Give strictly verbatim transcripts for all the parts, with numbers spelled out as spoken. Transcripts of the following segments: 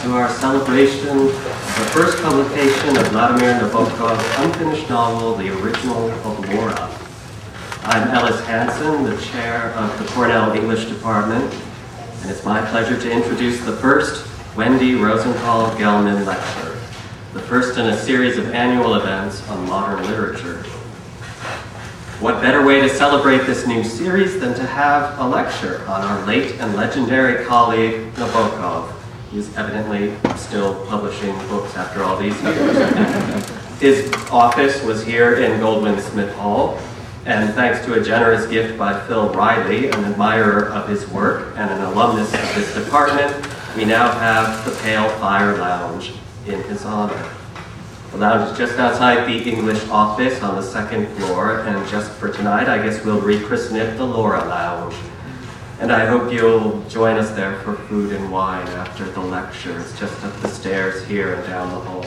to our celebration of the first publication of Vladimir Nabokov's unfinished novel, The Original of Laura. I'm Ellis Hansen, the chair of the Cornell English Department, and it's my pleasure to introduce the first Wendy Rosenthal-Gelman Lecture, the first in a series of annual events on modern literature. What better way to celebrate this new series than to have a lecture on our late and legendary colleague, Nabokov. He's evidently still publishing books after all these years. His office was here in Goldwin Smith Hall, and thanks to a generous gift by Phil Riley, an admirer of his work and an alumnus of this department, we now have the Pale Fire Lounge in his honor. The lounge is just outside the English office on the second floor, and just for tonight, I guess we'll rechristen it the Laura Lounge. And I hope you'll join us there for food and wine after the lecture. It's just up the stairs here and down the hall.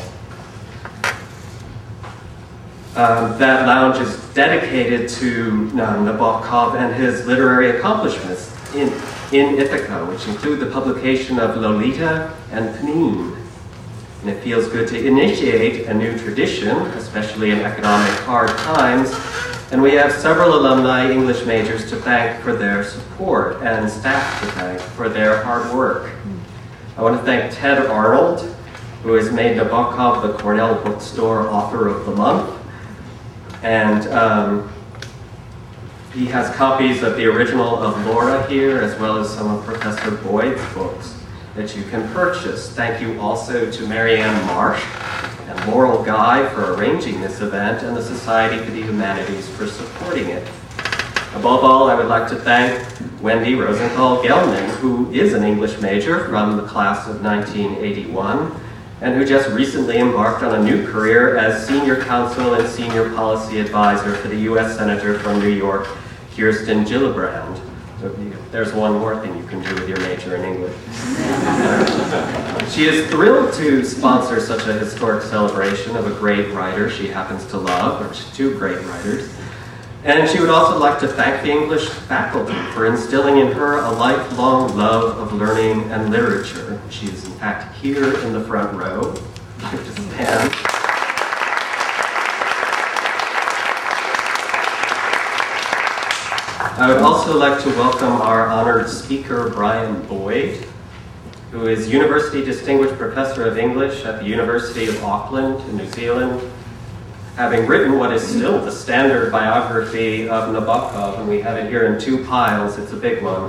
Um, that lounge is dedicated to uh, Nabokov and his literary accomplishments in, in Ithaca, which include the publication of Lolita and Pnin. And it feels good to initiate a new tradition, especially in economic hard times. And we have several alumni English majors to thank for their support and staff to thank for their hard work. I want to thank Ted Arnold, who has made Nabokov the Cornell Bookstore Author of the Month. And um, he has copies of the original of Laura here, as well as some of Professor Boyd's books that you can purchase. Thank you also to Marianne Marsh and Laurel Guy for arranging this event, and the Society for the Humanities for supporting it. Above all, I would like to thank Wendy Rosenthal-Gelman, who is an English major from the class of nineteen eighty-one, and who just recently embarked on a new career as Senior Counsel and Senior Policy Advisor for the U S Senator from New York, Kirsten Gillibrand. So there's one more thing you can do with your major in English. She is thrilled to sponsor such a historic celebration of a great writer she happens to love, or two great writers. And she would also like to thank the English faculty for instilling in her a lifelong love of learning and literature. She is in fact here in the front row. Just stand. I would also like to welcome our honored speaker, Brian Boyd, who is University Distinguished Professor of English at the University of Auckland in New Zealand, having written what is still the standard biography of Nabokov, and we have it here in two piles. It's a big one.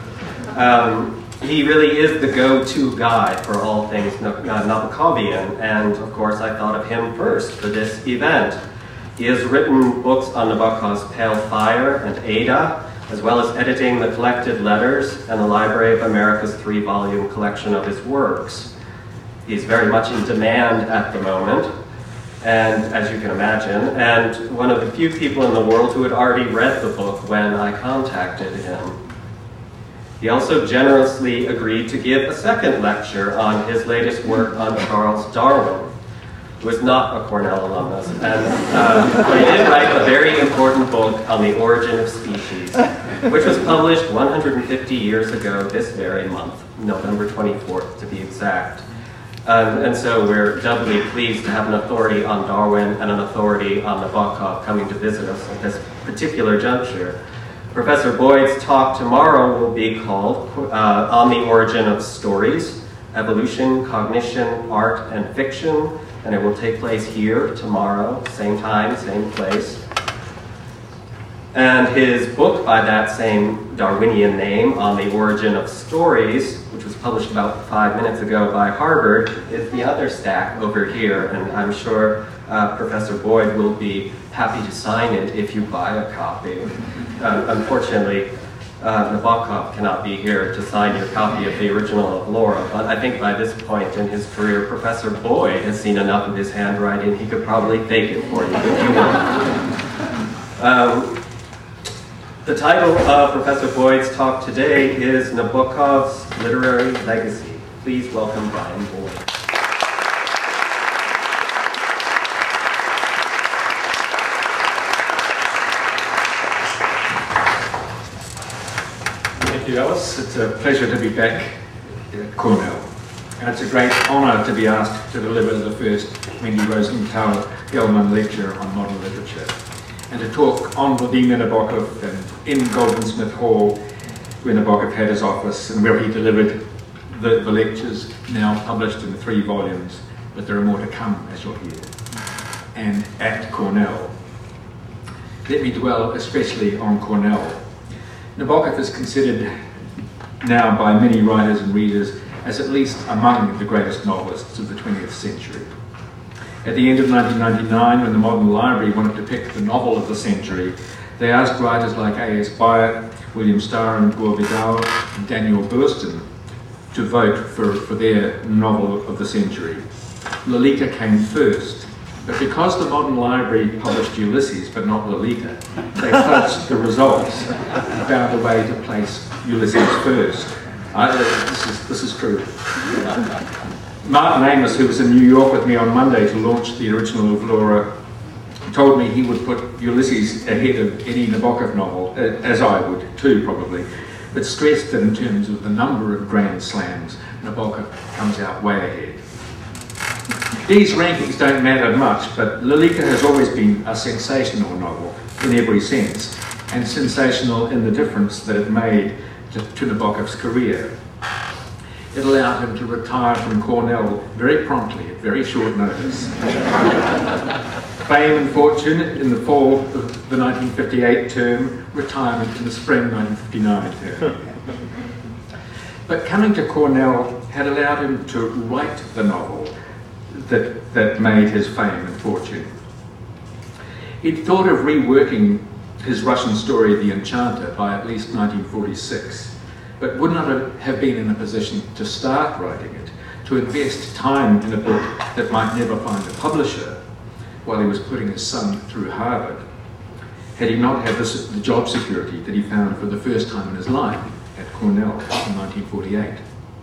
Um, he really is the go-to guy for all things Nabokovian, and of course I thought of him first for this event. He has written books on Nabokov's Pale Fire and Ada, as well as editing the collected letters and the Library of America's three-volume collection of his works. He's very much in demand at the moment, and as you can imagine, and one of the few people in the world who had already read the book when I contacted him. He also generously agreed to give a second lecture on his latest work on Charles Darwin, who is not a Cornell alumnus, and uh, he did write a very important book on the origin of species, which was published one hundred fifty years ago this very month, November twenty-fourth to be exact. Um, and so we're doubly pleased to have an authority on Darwin and an authority on Nabokov coming to visit us at this particular juncture. Professor Boyd's talk tomorrow will be called uh, On the Origin of Stories, Evolution, Cognition, Art, and Fiction, and it will take place here tomorrow, same time, same place. And his book by that same Darwinian name, On the Origin of Stories, which was published about five minutes ago by Harvard, is the other stack over here, and I'm sure uh, Professor Boyd will be happy to sign it if you buy a copy. Uh, unfortunately, Uh, Nabokov cannot be here to sign your copy of the original of Laura, but I think by this point in his career, Professor Boyd has seen enough of his handwriting, he could probably fake it for you if you want. Um, the title of Professor Boyd's talk today is Nabokov's Literary Legacy. Please welcome Brian Boyd. Thank you, Alice. It's a pleasure to be back at Cornell. and it's a great honour to be asked to deliver the first Wendy Rosenthal Gelman Lecture on Modern Literature, and to talk on Vladimir Nabokov and in Goldsmith Hall, where Nabokov had his office and where he delivered the, the lectures, now published in three volumes, but there are more to come, as you'll hear, and at Cornell. Let me dwell especially on Cornell. Nabokov is considered now by many writers and readers as at least among the greatest novelists of the twentieth century. At the end of nineteen ninety-nine, when the Modern Library wanted to pick the novel of the century, they asked writers like A S Byatt, William Starr and Gore Vidal, and Daniel Burstyn to vote for, for their novel of the century. Lolita came first, but because the Modern Library published Ulysses but not Lolita, they fudged the results and found a way to place Ulysses first. I, this, is, this is true. Martin Amis, who was in New York with me on Monday to launch the original of Laura, told me he would put Ulysses ahead of any Nabokov novel, as I would too probably, but stressed that in terms of the number of grand slams, Nabokov comes out way ahead. These rankings don't matter much, but Lolita has always been a sensational novel in every sense, and sensational in the difference that it made to, to Nabokov's career. It allowed him to retire from Cornell very promptly, at very short notice. Fame and fortune in the fall of the nineteen fifty-eight term, retirement in the spring nineteen fifty-nine term. But coming to Cornell had allowed him to write the novel that, that made his fame and fortune. He'd thought of reworking his Russian story, The Enchanter, by at least nineteen forty-six, but would not have been in a position to start writing it, to invest time in a book that might never find a publisher while he was putting his son through Harvard, had he not had this, the job security that he found for the first time in his life at Cornell in nineteen forty-eight.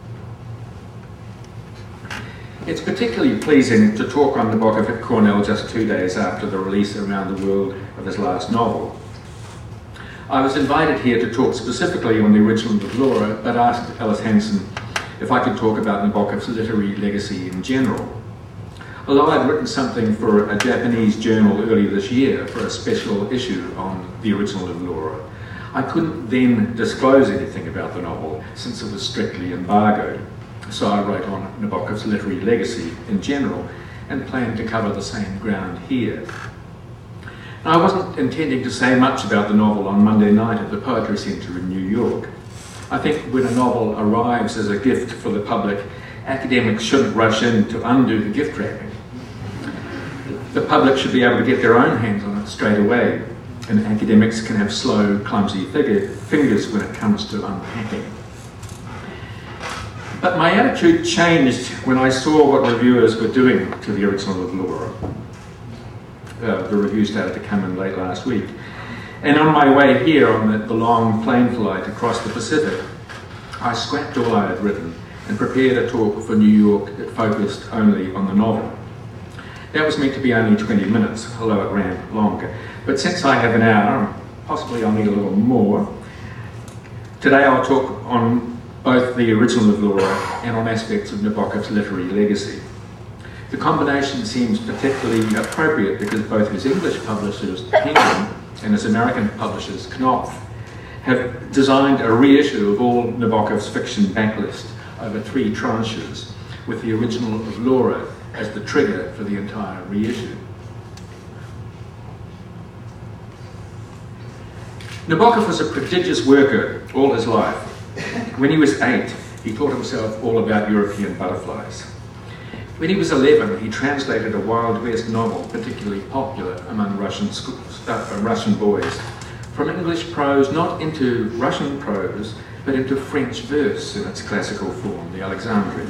It's particularly pleasing to talk on Nabokov at Cornell just two days after the release around the world of his last novel. I was invited here to talk specifically on the original of Laura, but asked Alice Hansen if I could talk about Nabokov's literary legacy in general. Although I'd written something for a Japanese journal earlier this year for a special issue on the original of Laura, I couldn't then disclose anything about the novel since it was strictly embargoed. So I wrote on Nabokov's literary legacy in general and planned to cover the same ground here. Now, I wasn't intending to say much about the novel on Monday night at the Poetry Centre in New York. I think when a novel arrives as a gift for the public, academics shouldn't rush in to undo the gift wrapping. The public should be able to get their own hands on it straight away, and academics can have slow, clumsy figure, fingers when it comes to unpacking. But my attitude changed when I saw what reviewers were doing to the original of Laura. Uh, the review started to come in late last week. And on my way here on the, the long plane flight across the Pacific, I scrapped all I had written and prepared a talk for New York that focused only on the novel. That was meant to be only twenty minutes, although it ran longer. But since I have an hour, possibly I'll need a little more, today I'll talk on both the original of Laura and on aspects of Nabokov's literary legacy. The combination seems particularly appropriate because both his English publishers, Penguin, and his American publishers, Knopf, have designed a reissue of all Nabokov's fiction backlist over three tranches, with the original of Laura as the trigger for the entire reissue. Nabokov was a prodigious worker all his life. When he was eight, he taught himself all about European butterflies. When he was eleven, he translated a Wild West novel particularly popular among Russian, schools, uh, Russian boys, from English prose not into Russian prose, but into French verse in its classical form, the Alexandrine.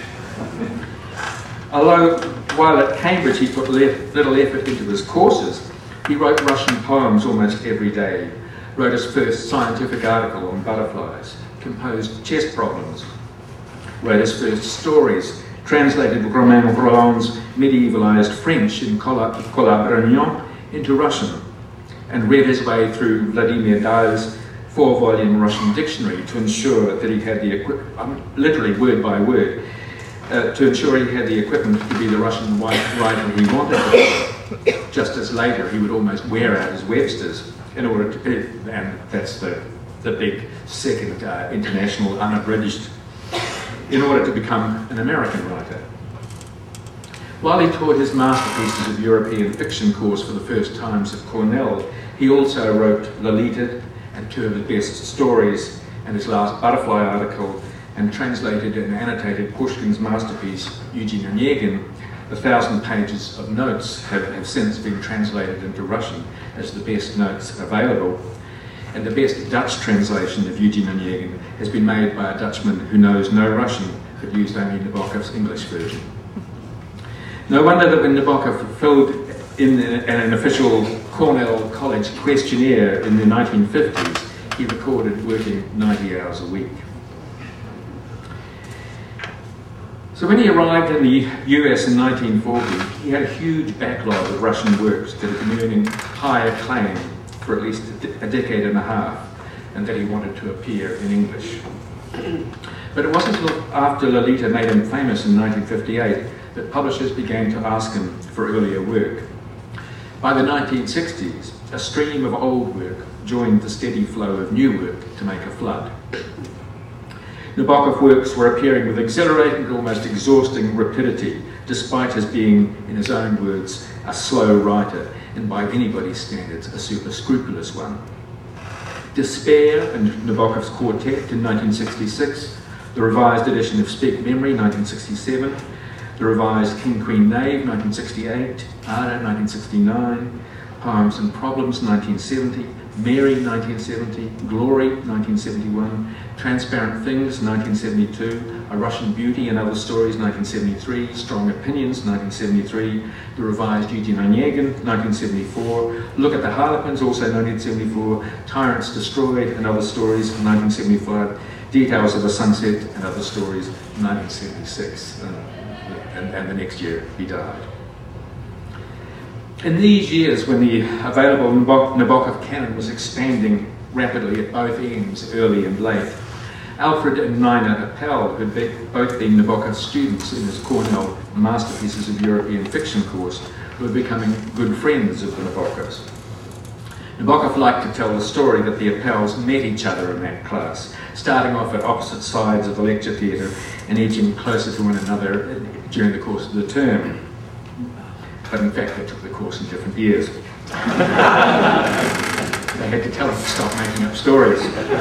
Although while at Cambridge he put little effort into his courses, he wrote Russian poems almost every day, wrote his first scientific article on butterflies, composed chess problems, wrote his first stories, translated Romain Rolland's medievalized French in Collab into Russian, and read his way through Vladimir Dahl's four-volume Russian dictionary to ensure that he had the, um, literally word by word, uh, to ensure he had the equipment to be the Russian writer he wanted to be, just as later he would almost wear out his Websters in order to, and that's the, the big second uh, international unabridged, in order to become an American writer. While he taught his masterpieces of European fiction course for the first times at Cornell, he also wrote Lolita and two of his best stories and his last Butterfly article, and translated and annotated Pushkin's masterpiece, Eugene Onegin. A thousand pages of notes have, have since been translated into Russian as the best notes available. And the best Dutch translation of Eugene Onegin has been made by a Dutchman who knows no Russian but used only Nabokov's English version. No wonder that when Nabokov filled in an official Cornell College questionnaire in the nineteen fifties, he recorded working ninety hours a week. So when he arrived in the U S in nineteen forty, he had a huge backlog of Russian works that had been earning high acclaim for at least a decade and a half, and that he wanted to appear in English. But it wasn't until after Lolita made him famous in nineteen fifty-eight that publishers began to ask him for earlier work. By the nineteen sixties, a stream of old work joined the steady flow of new work to make a flood. Nabokov works were appearing with exhilarating, almost exhausting rapidity, despite his being, in his own words, a slow writer, and by anybody's standards, a super scrupulous one. Despair and Nabokov's Quartet in nineteen sixty-six, the revised edition of Speak Memory, nineteen sixty-seven, the revised King, Queen, Knave, nineteen sixty-eight, Ada, nineteen sixty-nine, Poems and Problems, nineteen seventy, Mary, nineteen seventy, Glory, nineteen seventy-one, Transparent Things, nineteen seventy-two, A Russian Beauty and Other Stories, nineteen seventy-three, Strong Opinions, nineteen seventy-three, the revised Eugene Onegin, nineteen seventy-four, Look at the Harlequins, also nineteen seventy-four, Tyrants Destroyed and Other Stories, nineteen seventy-five, Details of a Sunset and Other Stories, nineteen seventy-six, uh, and, and the next year he died. In these years, when the available Nabokov canon was expanding rapidly at both ends, early and late, Alfred and Nina Appel, who had both been Nabokov students in his Cornell Masterpieces of European Fiction course, were becoming good friends of the Nabokovs. Nabokov liked to tell the story that the Appels met each other in that class, starting off at opposite sides of the lecture theatre and edging closer to one another during the course of the term. But in fact, they took the course in different years. They had to tell him to stop making up stories.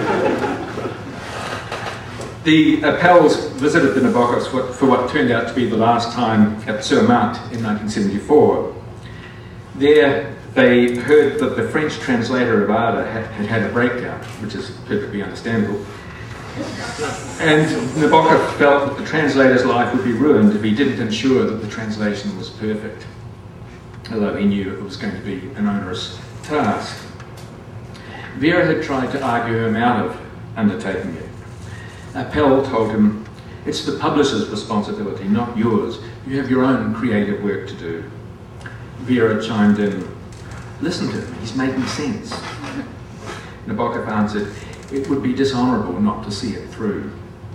The Appels visited the Nabokovs for what turned out to be the last time at Zermatt in nineteen seventy-four. There, they heard that the French translator of Ada had, had had a breakdown, which is perfectly understandable. And Nabokov felt that the translator's life would be ruined if he didn't ensure that the translation was perfect, although he knew it was going to be an onerous task. Vera had tried to argue him out of undertaking it. Appel told him, "It's the publisher's responsibility, not yours. You have your own creative work to do." Vera chimed in, "Listen to him, he's making sense." Nabokov answered, "It would be dishonourable not to see it through."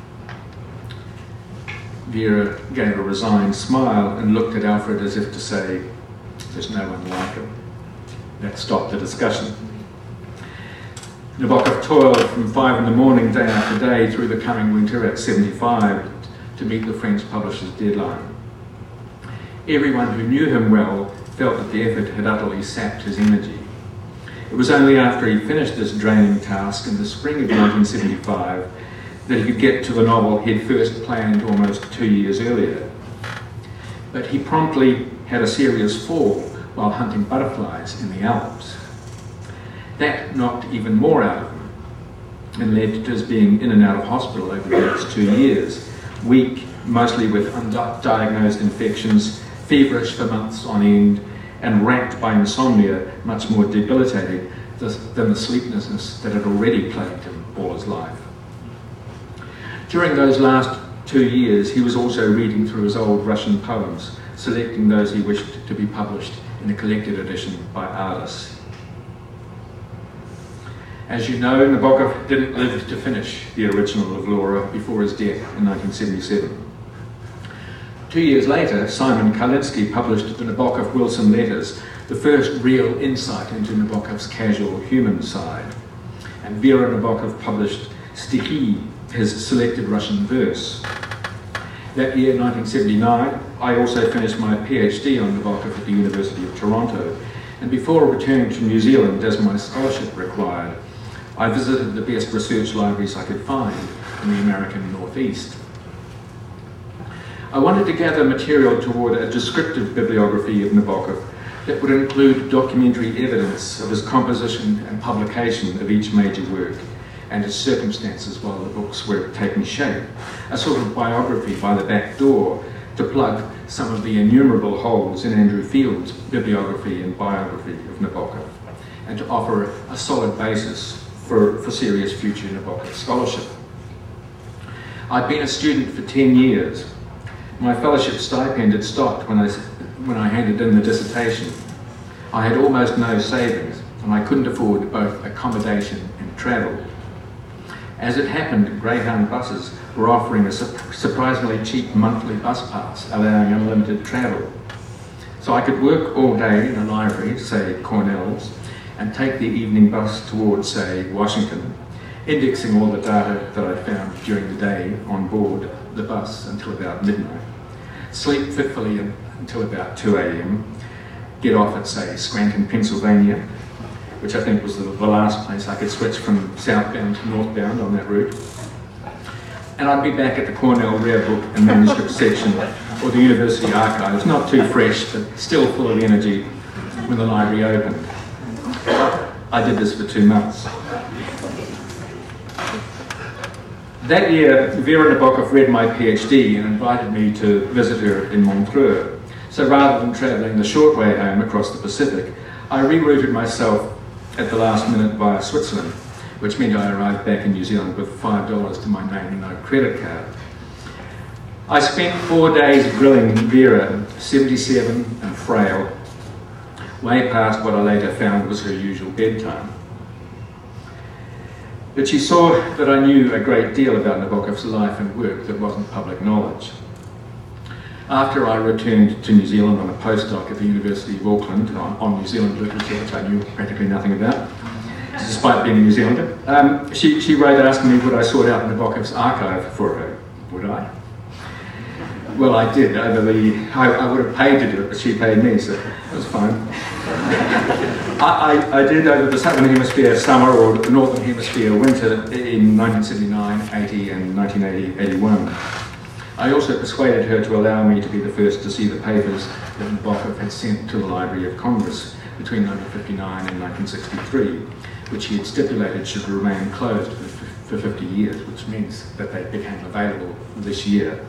Vera gave a resigned smile and looked at Alfred as if to say, "There's no one like him." That stopped the discussion. Nabokov toiled from five in the morning, day after day, through the coming winter at seventy-five to meet the French publisher's deadline. Everyone who knew him well felt that the effort had utterly sapped his energy. It was only after he finished this draining task in the spring of nineteen seventy-five that he could get to the novel he'd first planned almost two years earlier. But he promptly had a serious fall while hunting butterflies in the Alps. That knocked even more out of him and led to his being in and out of hospital over the next two years, weak, mostly with undiagnosed infections, feverish for months on end, and racked by insomnia much more debilitating than the sleeplessness that had already plagued him all his life. During those last two years, he was also reading through his old Russian poems, selecting those he wished to be published in a collected edition by Arliss. As you know, Nabokov didn't live to finish the original of Laura before his death in nineteen seventy-seven. Two years later, Simon Kalinsky published the Nabokov-Wilson Letters, the first real insight into Nabokov's casual human side. And Vera Nabokov published Stikhi, his selected Russian verse. That year, nineteen seventy-nine, I also finished my PhD on Nabokov at the University of Toronto, and before returning to New Zealand as my scholarship required, I visited the best research libraries I could find in the American Northeast. I wanted to gather material toward a descriptive bibliography of Nabokov that would include documentary evidence of his composition and publication of each major work and his circumstances while the books were taking shape, a sort of biography by the back door to plug some of the innumerable holes in Andrew Field's bibliography and biography of Nabokov, and to offer a solid basis for, for serious future Nabokov scholarship. I'd been a student for ten years. My fellowship stipend had stopped when I, when I handed in the dissertation. I had almost no savings, and I couldn't afford both accommodation and travel. As it happened, Greyhound buses were offering a su surprisingly cheap monthly bus pass, allowing unlimited travel. So I could work all day in a library, say Cornell's, and take the evening bus towards, say, Washington, indexing all the data that I found during the day on board the bus until about midnight, sleep fitfully until about two A M, get off at, say, Scranton, Pennsylvania, which I think was the, the last place I could switch from southbound to northbound on that route. And I'd be back at the Cornell Rare Book and Manuscript section or the University Archives, not too fresh, but still full of energy when the library opened. I did this for two months. That year, Vera Nabokov read my PhD and invited me to visit her in Montreux. So rather than travelling the short way home across the Pacific, I rerouted myself at the last minute via Switzerland, which meant I arrived back in New Zealand with five dollars to my name and no credit card. I spent four days grilling Vera, seventy-seven and frail, way past what I later found was her usual bedtime. But she saw that I knew a great deal about Nabokov's life and work that wasn't public knowledge. After I returned to New Zealand on a postdoc at the University of Auckland on, on New Zealand literature, which I knew practically nothing about, despite being a New Zealander, um, she, she wrote asking me would I sort out Nabokov's archive for her. Would I? Well, I did. Over the, I, I would have paid to do it, but she paid me, so it was fine. I, I, I did over the Southern Hemisphere summer or the Northern Hemisphere winter in nineteen seventy-nine, eighty and nineteen eighty, eighty-one. I also persuaded her to allow me to be the first to see the papers that Nabokov had sent to the Library of Congress between nineteen fifty-nine and nineteen sixty-three, which he had stipulated should remain closed for, for fifty years, which means that they became available this year.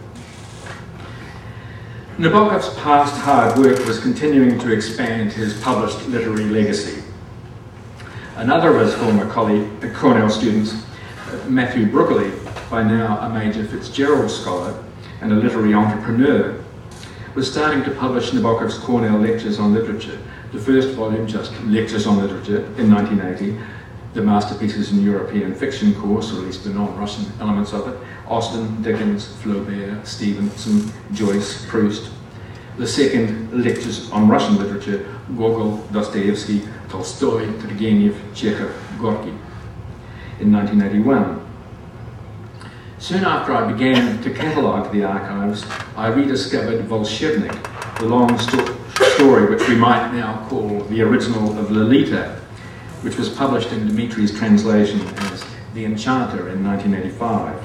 Nabokov's past hard work was continuing to expand his published literary legacy. Another of his former colleague, Cornell students, Matthew Brookely, by now a major Fitzgerald scholar and a literary entrepreneur, was starting to publish Nabokov's Cornell Lectures on Literature, the first volume, just Lectures on Literature, in nineteen eighty, the Masterpieces in European Fiction course, or at least the non-Russian elements of it, Austen, Dickens, Flaubert, Stevenson, Joyce, Proust. The second, Lectures on Russian Literature, Gogol, Dostoevsky, Tolstoy, Turgenev, Chekhov, Gorky, in nineteen eighty-one. Soon after I began to catalogue the archives, I rediscovered Volshevnik, the long sto story which we might now call the original of Lolita, which was published in Dmitri's translation as The Enchanter in nineteen eighty-five.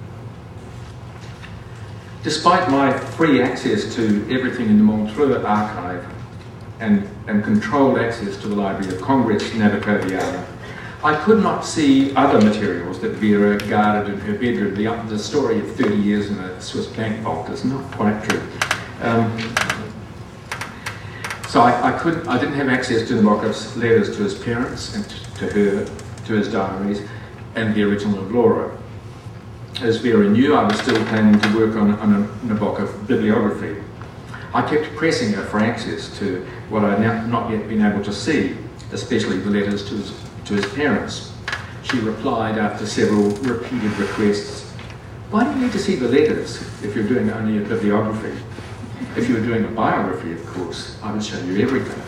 Despite my free access to everything in the Montreux archive and, and controlled access to the Library of Congress, Nabokoviana, I could not see other materials that Vera guarded in her bedroom. The, the story of thirty years in a Swiss bank vault is not quite true. Um, so I, I, couldn't, I didn't have access to Nabokov's letters to his parents and to her, to his diaries, and the original of Laura. As Vera knew, I was still planning to work on, on a Nabokov bibliography. I kept pressing her for access to what I had not yet been able to see, especially the letters to his, to his parents. She replied after several repeated requests, why do you need to see the letters if you're doing only a bibliography? If you were doing a biography, of course, I would show you everything.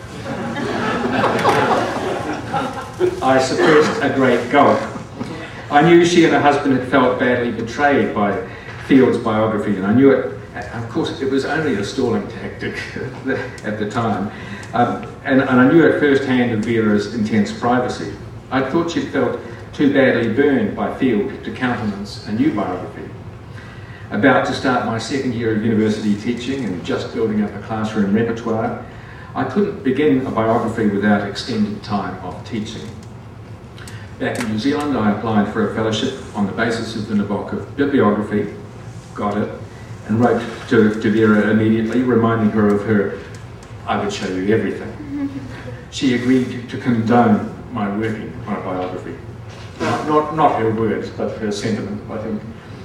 I suppressed a great gulp. I knew she and her husband had felt badly betrayed by Field's biography, and I knew it. Of course, it was only a stalling tactic at the time, um, and, and I knew it firsthand of Vera's intense privacy. I thought she'd felt too badly burned by Field to countenance a new biography. About to start my second year of university teaching and just building up a classroom repertoire, I couldn't begin a biography without extended time of teaching. Back in New Zealand, I applied for a fellowship on the basis of the Nabokov bibliography, got it, and wrote to, to Vera immediately, reminding her of her "I would show you everything." She agreed to condone my working on a biography. Not, not, not her words, but her sentiment, I think.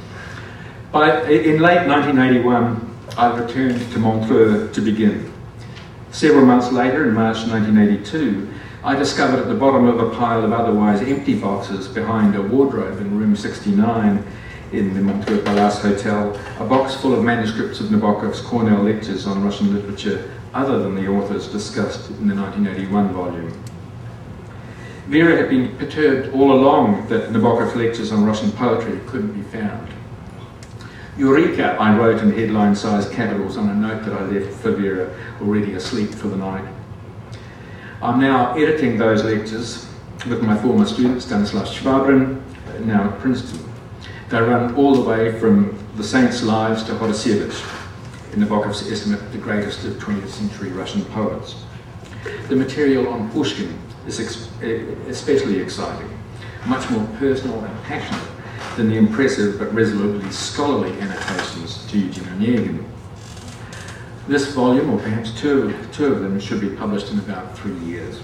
By, in late nineteen eighty-one, I returned to Montreux to begin. Several months later, in March nineteen eighty-two, I discovered at the bottom of a pile of otherwise empty boxes behind a wardrobe in room sixty-nine in the Montreux Palace Hotel, a box full of manuscripts of Nabokov's Cornell lectures on Russian literature other than the authors discussed in the nineteen eighty-one volume. Vera had been perturbed all along that Nabokov's lectures on Russian poetry couldn't be found. Eureka, I wrote in headline-sized capitals on a note that I left for Vera, already asleep for the night. I'm now editing those lectures with my former student Stanislav Schwabrin, now at Princeton. They run all the way from the Saints' Lives to Hodosievich, in Nabokov's estimate the greatest of twentieth century Russian poets. The material on Pushkin is ex especially exciting, much more personal and passionate than the impressive but resolutely scholarly annotations to Eugene Onegin. This volume, or perhaps two, two of them, should be published in about three years.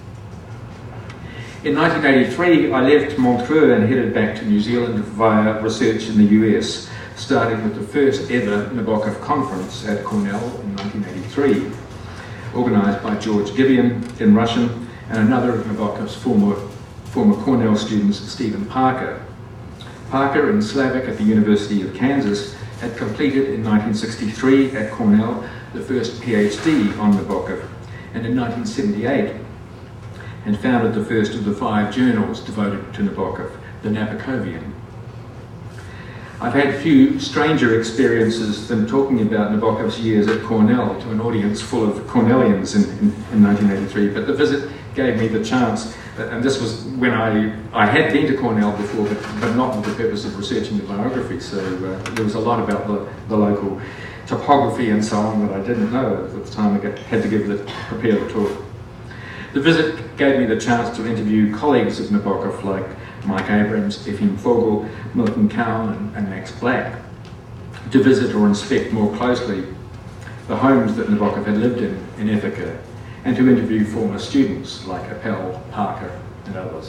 In nineteen eighty-three, I left Montreux and headed back to New Zealand via research in the U S, starting with the first ever Nabokov conference at Cornell in nineteen eighty-three, organised by George Gibeon in Russian and another of Nabokov's former, former Cornell students, Stephen Parker. Parker, in Slavic at the University of Kansas, had completed in nineteen sixty-three at Cornell the first PhD on Nabokov, and in nineteen seventy-eight and founded the first of the five journals devoted to Nabokov, the Nabokovian. I've had few stranger experiences than talking about Nabokov's years at Cornell to an audience full of Cornellians in, in, in nineteen eighty-three, but the visit gave me the chance, and this was when I, I had been to Cornell before, but, but not with the purpose of researching the biography, so uh, there was a lot about the, the local topography and so on that I didn't know at the time I had to give the, prepare the talk. The visit gave me the chance to interview colleagues of Nabokov like Mike Abrams, Efim Fogel, Milton Cowan and, and Max Black, to visit or inspect more closely the homes that Nabokov had lived in in Ithaca, and to interview former students like Appel, Parker and others.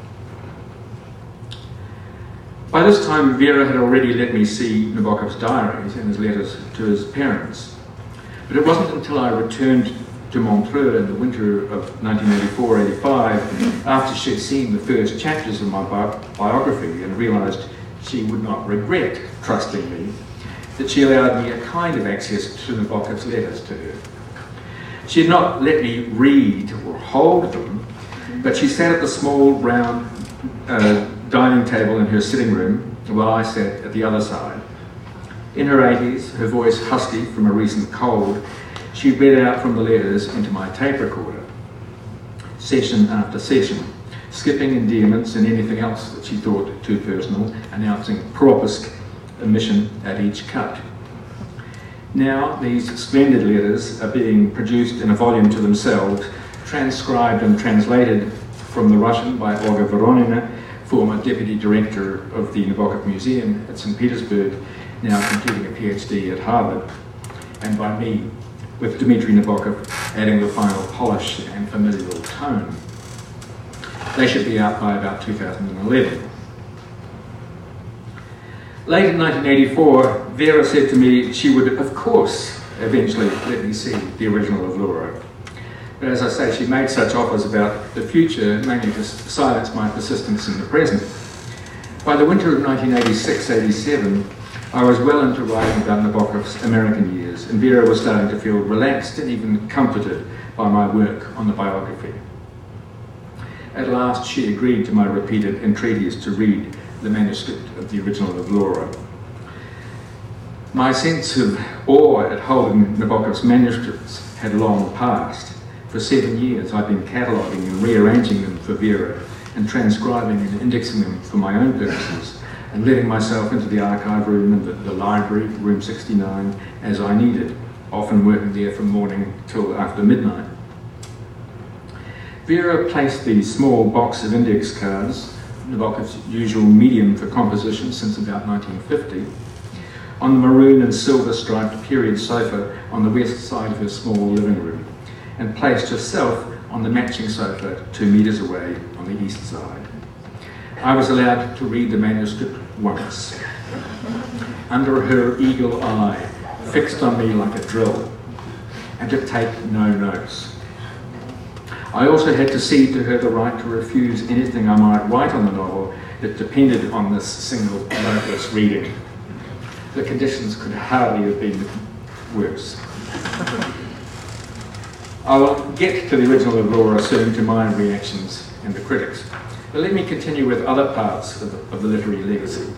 By this time, Vera had already let me see Nabokov's diaries and his letters to his parents, but it wasn't until I returned to Montreux in the winter of nineteen eighty-four eighty-five, after she had seen the first chapters of my bi biography and realised she would not regret trusting me, that she allowed me a kind of access to Nabokov's letters to her. She had not let me read or hold them, but she sat at the small round uh, dining table in her sitting room while I sat at the other side. In her eighties, her voice husky from a recent cold, she read out from the letters into my tape recorder, session after session, skipping endearments and anything else that she thought too personal, announcing propisk omission at each cut. Now these splendid letters are being produced in a volume to themselves, transcribed and translated from the Russian by Olga Voronina, former deputy director of the Nabokov Museum at Saint Petersburg, now completing a PhD at Harvard, and by me, with Dmitry Nabokov adding the final polish and familial tone. They should be out by about two thousand eleven. Late in nineteen eighty-four, Vera said to me she would, of course, eventually let me see the original of Laura. But as I say, she made such offers about the future, mainly to silence my persistence in the present. By the winter of nineteen eighty-six eighty-seven, I was well into writing about Nabokov's American years, and Vera was starting to feel relaxed and even comforted by my work on the biography. At last, she agreed to my repeated entreaties to read the manuscript of the original of Laura. My sense of awe at holding Nabokov's manuscripts had long passed. For seven years, I'd been cataloguing and rearranging them for Vera, and transcribing and indexing them for my own purposes, and letting myself into the archive room and the, the library, room sixty-nine, as I needed, often working there from morning till after midnight. Vera placed the small box of index cards, Nabokov's usual medium for composition since about nineteen fifty, on the maroon and silver striped period sofa on the west side of her small living room, and placed herself on the matching sofa two metres away on the east side. I was allowed to read the manuscript once, under her eagle eye, fixed on me like a drill, and to take no notes. I also had to cede to her the right to refuse anything I might write on the novel that depended on this single noteless reading. The conditions could hardly have been worse. I will get to the original of Laura soon, to my reactions and the critics. But let me continue with other parts of the, of the literary legacy.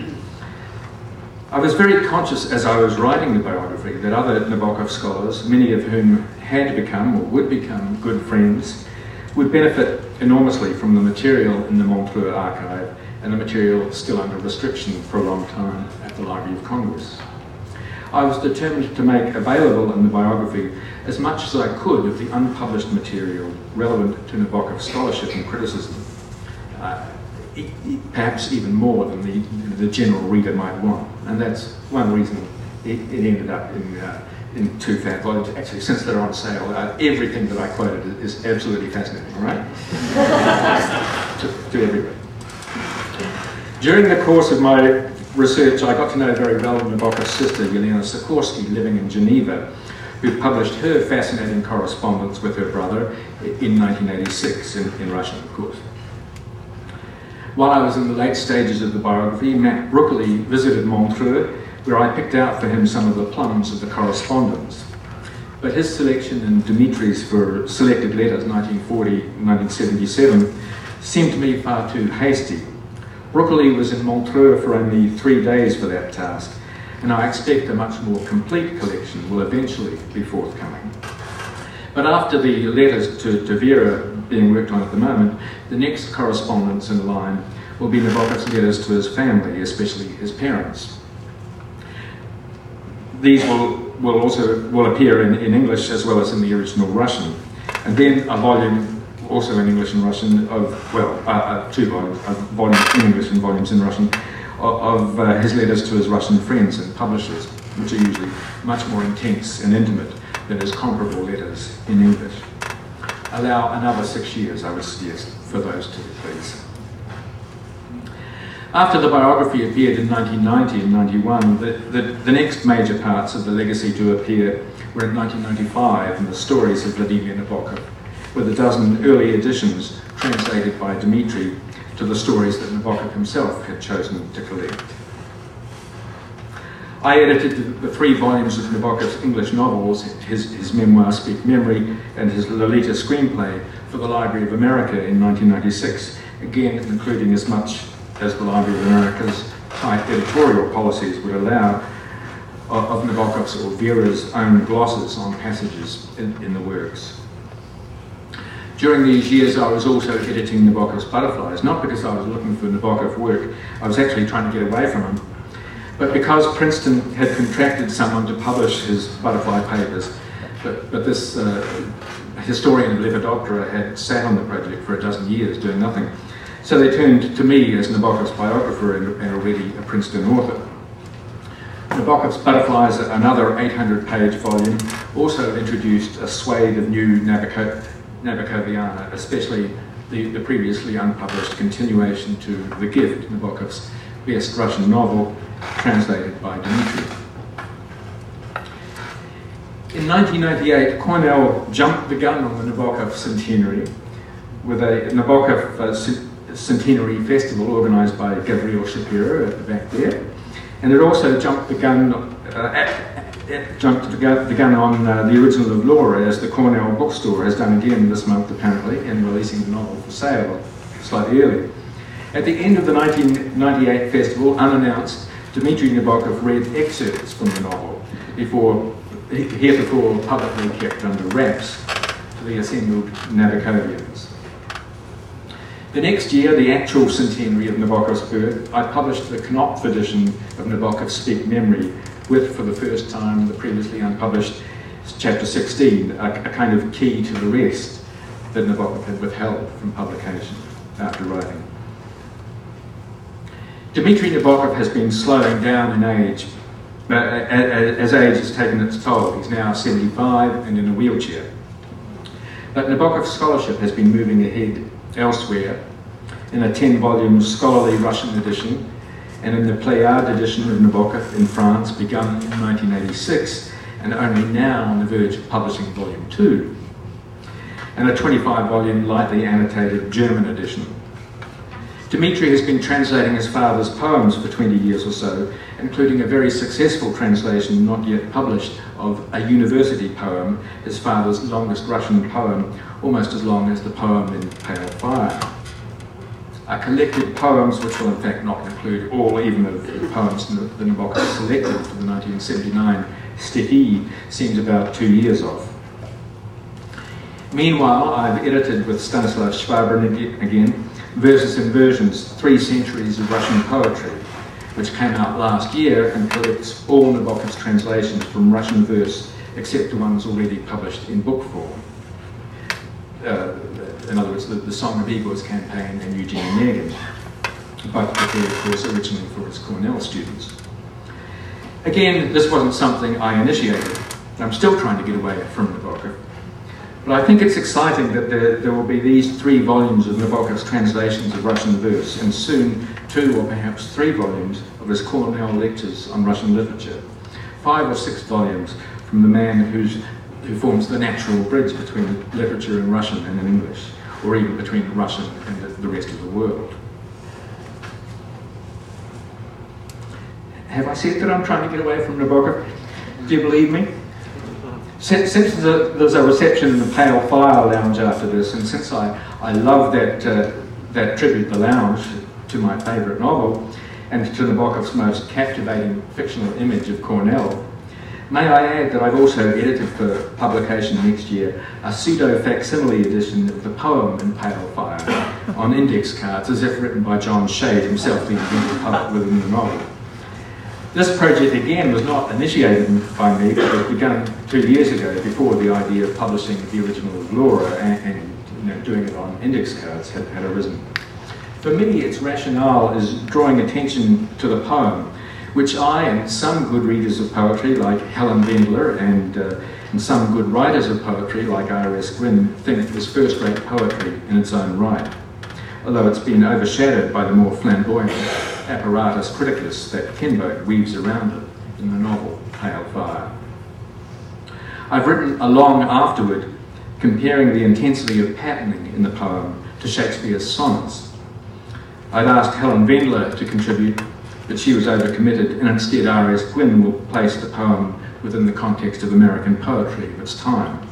I was very conscious as I was writing the biography that other Nabokov scholars, many of whom had become or would become good friends, would benefit enormously from the material in the Montreux archive and the material still under restriction for a long time at the Library of Congress. I was determined to make available in the biography as much as I could of the unpublished material relevant to Nabokov's scholarship and criticism, uh, e e perhaps even more than the, the general reader might want. And that's one reason it, it ended up in, uh, in two fat volumes. Actually, since they're on sale, uh, everything that I quoted is, is absolutely fascinating, right? to, to everybody. During the course of my research, I got to know very well Nabokov's sister, Yelena Sikorsky, living in Geneva, who published her fascinating correspondence with her brother in nineteen eighty-six, in, in Russian, of course. While I was in the late stages of the biography, Matt Brookley visited Montreux, where I picked out for him some of the plums of the correspondence. But his selection and Dimitri's for selected letters, nineteen forty and nineteen seventy-seven, seemed to me far too hasty. Brookley was in Montreux for only three days for that task, and I expect a much more complete collection will eventually be forthcoming. But after the letters to, to Vera being worked on at the moment, the next correspondence in line will be Nabokov's letters to his family, especially his parents. These will, will also will appear in, in English as well as in the original Russian, and then a volume also in English and Russian of, well, uh, uh, two volumes, uh, volumes in English and volumes in Russian, of, of uh, his letters to his Russian friends and publishers, which are usually much more intense and intimate than his comparable letters in English. Allow another six years, I would suggest, for those two, please. After the biography appeared in nineteen ninety and ninety-one, the, the, the next major parts of the legacy to appear were in nineteen ninety-five in the stories of Vladimir Nabokov, with a dozen early editions translated by Dimitri to the stories that Nabokov himself had chosen to collect. I edited the three volumes of Nabokov's English novels, his, his memoir Speak Memory and his Lolita screenplay, for the Library of America in nineteen ninety-six, again including as much as the Library of America's tight editorial policies would allow of, of Nabokov's or Vera's own glosses on passages in, in the works. During these years, I was also editing Nabokov's Butterflies, not because I was looking for Nabokov work, I was actually trying to get away from him, but because Princeton had contracted someone to publish his Butterfly papers, but, but this uh, historian of Lepidoptera had sat on the project for a dozen years doing nothing. So they turned to me as Nabokov's biographer and, and already a Princeton author. Nabokov's Butterflies, another eight hundred page volume, also introduced a swathe of new Nabokov Nabokoviana, especially the, the previously unpublished continuation to The Gift, Nabokov's best Russian novel, translated by Dimitri. In nineteen ninety-eight, Cornell jumped the gun on the Nabokov centenary with a Nabokov uh, centenary festival organised by Gabriel Shapiro at the back there. And it also jumped the gun, uh, at, at, jumped the gun, the gun on uh, the original of Laura, as the Cornell bookstore has done again this month apparently, in releasing the novel for sale slightly early. At the end of the nineteen ninety-eight festival, unannounced, Dmitry Nabokov read excerpts from the novel, before heretofore publicly kept under wraps to the assembled Nabokovians. The next year, the actual centenary of Nabokov's birth, I published the Knopf edition of Nabokov's Speak Memory, with, for the first time, the previously unpublished chapter sixteen, a, a kind of key to the rest that Nabokov had withheld from publication after writing. Dmitry Nabokov has been slowing down in age, uh, as age has taken its toll. He's now seventy-five and in a wheelchair. But Nabokov's scholarship has been moving ahead elsewhere, in a ten-volume scholarly Russian edition, and in the Pléiade edition of Nabokov in France, begun in nineteen eighty-six, and only now on the verge of publishing volume two, and a twenty-five volume lightly annotated German edition. Dmitry has been translating his father's poems for twenty years or so, including a very successful translation, not yet published, of a university poem, his father's longest Russian poem, almost as long as the poem in Pale Fire. A collected poems which will in fact not include all even of the poems that Nabokov selected for the nineteen seventy-nine Stихи seems about two years off. Meanwhile, I've edited with Stanislav Shvabrin again, Verses and Versions, Three Centuries of Russian Poetry, which came out last year and collects all Nabokov's translations from Russian verse, except the ones already published in book form. Uh, in other words, the, the Song of Igor's campaign and Eugene Onegin, both prepared, of course, originally for his Cornell students. Again, this wasn't something I initiated. I'm still trying to get away from Nabokov. But I think it's exciting that there, there will be these three volumes of Nabokov's translations of Russian verse, and soon two or perhaps three volumes of his Cornell lectures on Russian literature. Five or six volumes from the man who's, who forms the natural bridge between literature in Russian and in English, or even between Russian and the, the rest of the world. Have I said that I'm trying to get away from Nabokov? Do you believe me? Since, since there's a reception in the Pale Fire Lounge after this, and since I, I love that, uh, that tribute, The Lounge, to my favourite novel, and to Nabokov's most captivating fictional image of Cornell, may I add that I've also edited for publication next year a pseudo-facsimile edition of the poem in Pale Fire on index cards, as if written by John Shade, himself the invented poet within the novel. This project, again, was not initiated by me, but was begun two years ago, before the idea of publishing the original of Laura and, and you know, doing it on index cards had, had arisen. For me, its rationale is drawing attention to the poem, which I and some good readers of poetry, like Helen Wendler, and, uh, and some good writers of poetry, like R S Gwynne, think is first-rate poetry in its own right, although it's been overshadowed by the more flamboyant apparatus criticus that Kinbote weaves around it in the novel Pale Fire. I've written along afterward, comparing the intensity of patterning in the poem to Shakespeare's sonnets. I'd asked Helen Wendler to contribute, but she was overcommitted, and instead R S Gwynne will place the poem within the context of American poetry of its time.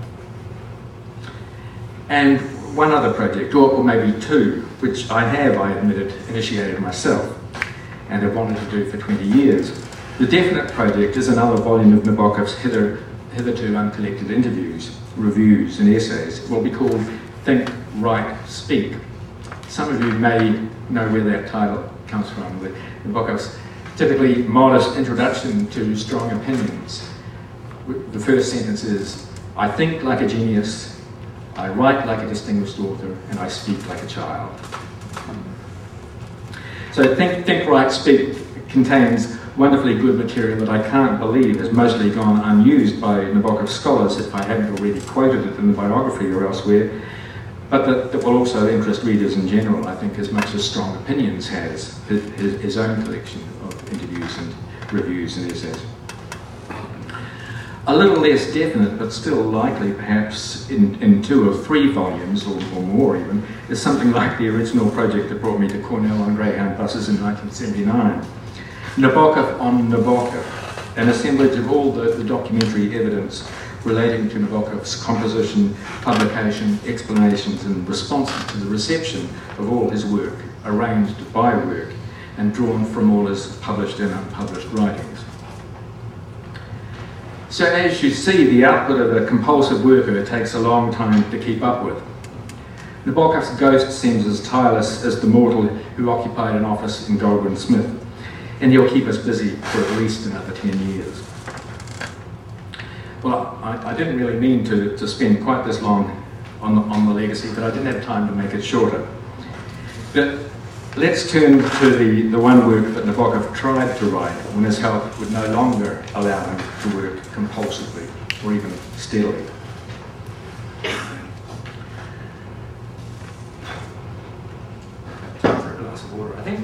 And one other project, or, or maybe two, which I have, I admitted, initiated myself and have wanted to do for twenty years. The definite project is another volume of Nabokov's hither, hitherto uncollected interviews, reviews and essays. It will be called Think, Write, Speak. Some of you may know where that title comes from, the Nabokov's typically modest introduction to strong opinions. The first sentence is, I think like a genius, I write like a distinguished author, and I speak like a child. So Think, Think, Write, Speak contains wonderfully good material that I can't believe has mostly gone unused by Nabokov scholars, if I haven't already quoted it in the biography or elsewhere, but that, that will also interest readers in general, I think, as much as Strong Opinions has, his, his own collection of interviews and reviews and essays. A little less definite, but still likely perhaps in, in two or three volumes, or, or more even, is something like the original project that brought me to Cornell on Greyhound buses in nineteen seventy-nine. Nabokov on Nabokov, an assemblage of all the, the documentary evidence relating to Nabokov's composition, publication, explanations and responses to the reception of all his work, arranged by work, and drawn from all his published and unpublished writings. So as you see, the output of a compulsive worker takes a long time to keep up with. Nabokov's ghost seems as tireless as the mortal who occupied an office in Goldwin Smith, and he'll keep us busy for at least another ten years. Well, I, I didn't really mean to, to spend quite this long on the, on the legacy, but I didn't have time to make it shorter. But let's turn to the, the one work that Nabokov tried to write when his health would no longer allow him to work compulsively or even steadily. Time for a glass of water, I think.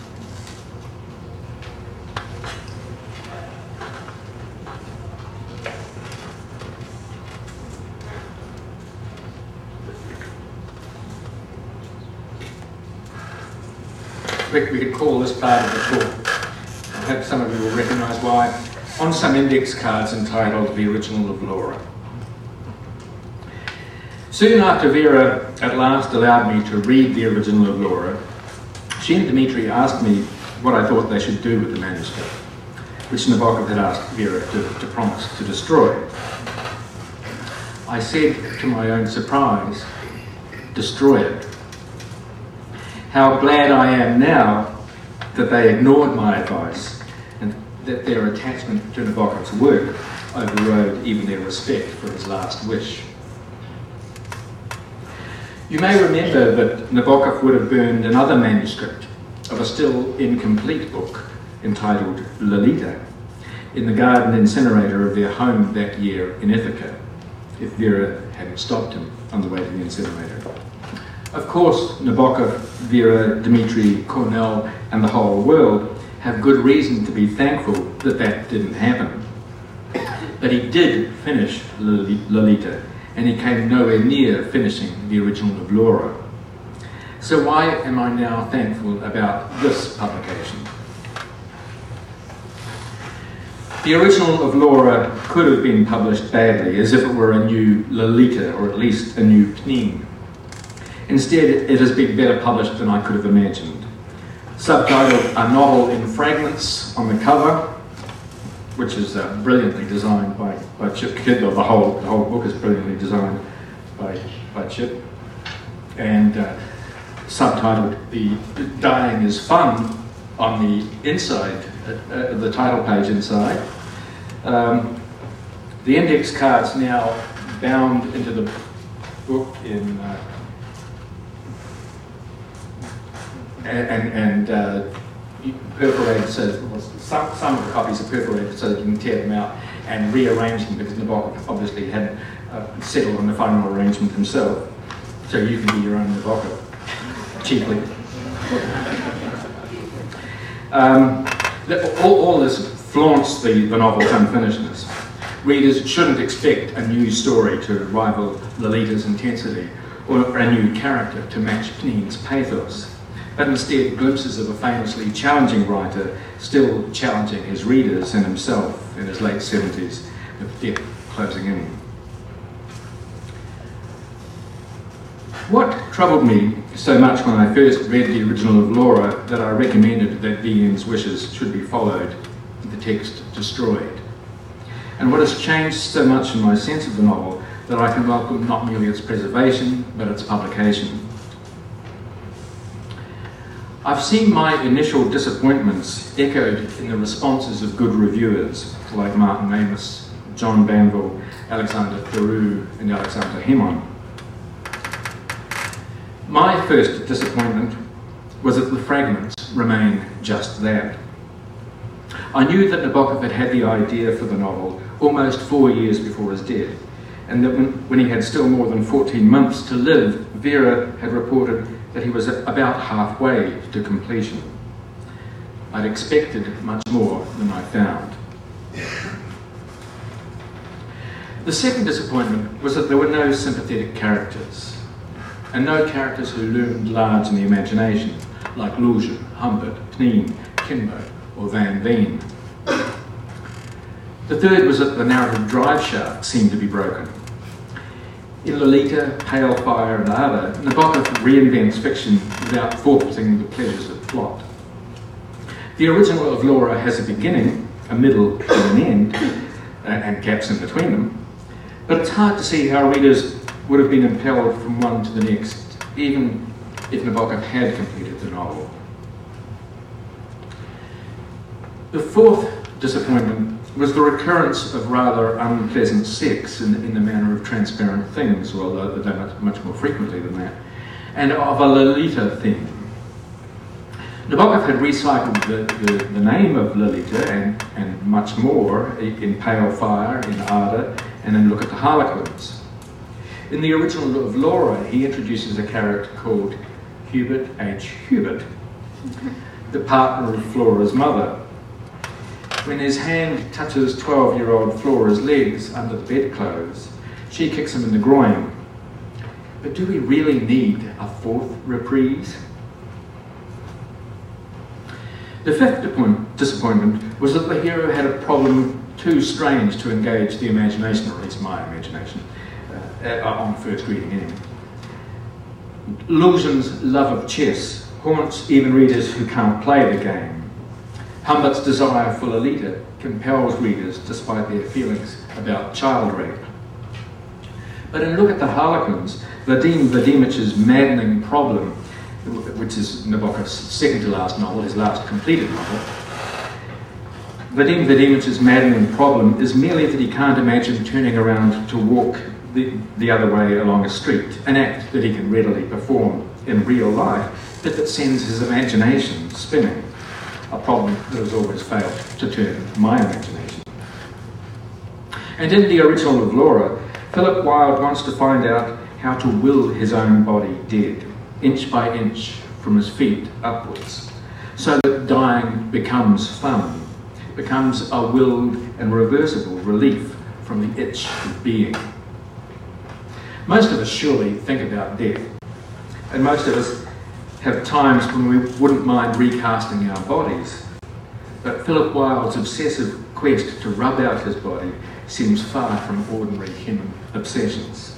We could call this part of the talk, I hope some of you will recognise why, on some index cards entitled The Original of Laura. Soon after Vera at last allowed me to read The Original of Laura, she and Dmitri asked me what I thought they should do with the manuscript, which Nabokov had asked Vera to, to promise to destroy. I said, to my own surprise, destroy it. How glad I am now that they ignored my advice and that their attachment to Nabokov's work overrode even their respect for his last wish. You may remember that Nabokov would have burned another manuscript of a still incomplete book entitled Lolita in the garden incinerator of their home that year in Ithaca, if Vera hadn't stopped him on the way to the incinerator. Of course, Nabokov, Vera, Dmitri, Cornell, and the whole world have good reason to be thankful that that didn't happen. But he did finish Lolita, and he came nowhere near finishing The Original of Laura. So why am I now thankful about this publication? The Original of Laura could have been published badly, as if it were a new Lolita, or at least a new Pnin. Instead, it has been better published than I could have imagined. Subtitled A Novel in Fragments on the cover, which is uh, brilliantly designed by, by Chip Kidwell. The whole, the whole book is brilliantly designed by, by Chip. And uh, subtitled The Dying is Fun on the inside, uh, uh, the title page inside. Um, the index cards now bound into the book in uh, and, and uh, perforated so that some, some of the copies are perforated so that you can tear them out and rearrange them, because Nabokov obviously hadn't uh, settled on the final arrangement himself. So you can be your own Nabokov, cheaply. Um, the, all, all this flaunts the, the novel's unfinishedness. Readers shouldn't expect a new story to rival Lolita's intensity, or a new character to match Pnin's pathos, but instead glimpses of a famously challenging writer still challenging his readers and himself in his late seventies, with death closing in. What troubled me so much when I first read The Original of Laura that I recommended that V N's wishes should be followed, the text destroyed. And what has changed so much in my sense of the novel that I can welcome not merely its preservation, but its publication. I've seen my initial disappointments echoed in the responses of good reviewers like Martin Amis, John Banville, Alexander Theroux, and Alexander Hemon. My first disappointment was that the fragments remain just that. I knew that Nabokov had had the idea for the novel almost four years before his death, and that when, when he had still more than fourteen months to live, Vera had reported that he was about halfway to completion. I'd expected much more than I found. The second disappointment was that there were no sympathetic characters, and no characters who loomed large in the imagination, like Lucian, Humbert, Pneen, Kinbo, or Van Veen. The third was that the narrative drive shaft seemed to be broken. In Lolita, Pale Fire, and Ada, Nabokov reinvents fiction without forfeiting the pleasures of plot. The original of Laura has a beginning, a middle, and an end, and gaps in between them, but it's hard to see how readers would have been impelled from one to the next, even if Nabokov had completed the novel. The fourth disappointment was the recurrence of rather unpleasant sex in, in the manner of Transparent Things, although they're much, much more frequently than that, and of a Lolita theme. Nabokov had recycled the, the, the name of Lolita and, and much more in Pale Fire, in Ada, and in Look at the Harlequins. In the original of Laura, he introduces a character called Hubert H. Hubert, the partner of Flora's mother. When his hand touches twelve-year-old Flora's legs under the bedclothes, she kicks him in the groin. But do we really need a fourth reprise? The fifth disappointment was that the hero had a problem too strange to engage the imagination, or at least my imagination, uh, on first reading anyway. Lucian's love of chess haunts even readers who can't play the game. Humbert's desire for Lolita compels readers despite their feelings about child rape. But in Look at the Harlequins, Vadim Vadimich's maddening problem, which is Nabokov's second to last novel, his last completed novel, Vadim Vadimich's maddening problem is merely that he can't imagine turning around to walk the, the other way along a street, an act that he can readily perform in real life, but that sends his imagination spinning. A problem that has always failed to turn my imagination. And in the original of Laura, Philip Wilde wants to find out how to will his own body dead, inch by inch from his feet upwards, so that dying becomes fun, becomes a willed and reversible relief from the itch of being. Most of us surely think about death, and most of us have times when we wouldn't mind recasting our bodies. But Philip Wilde's obsessive quest to rub out his body seems far from ordinary human obsessions.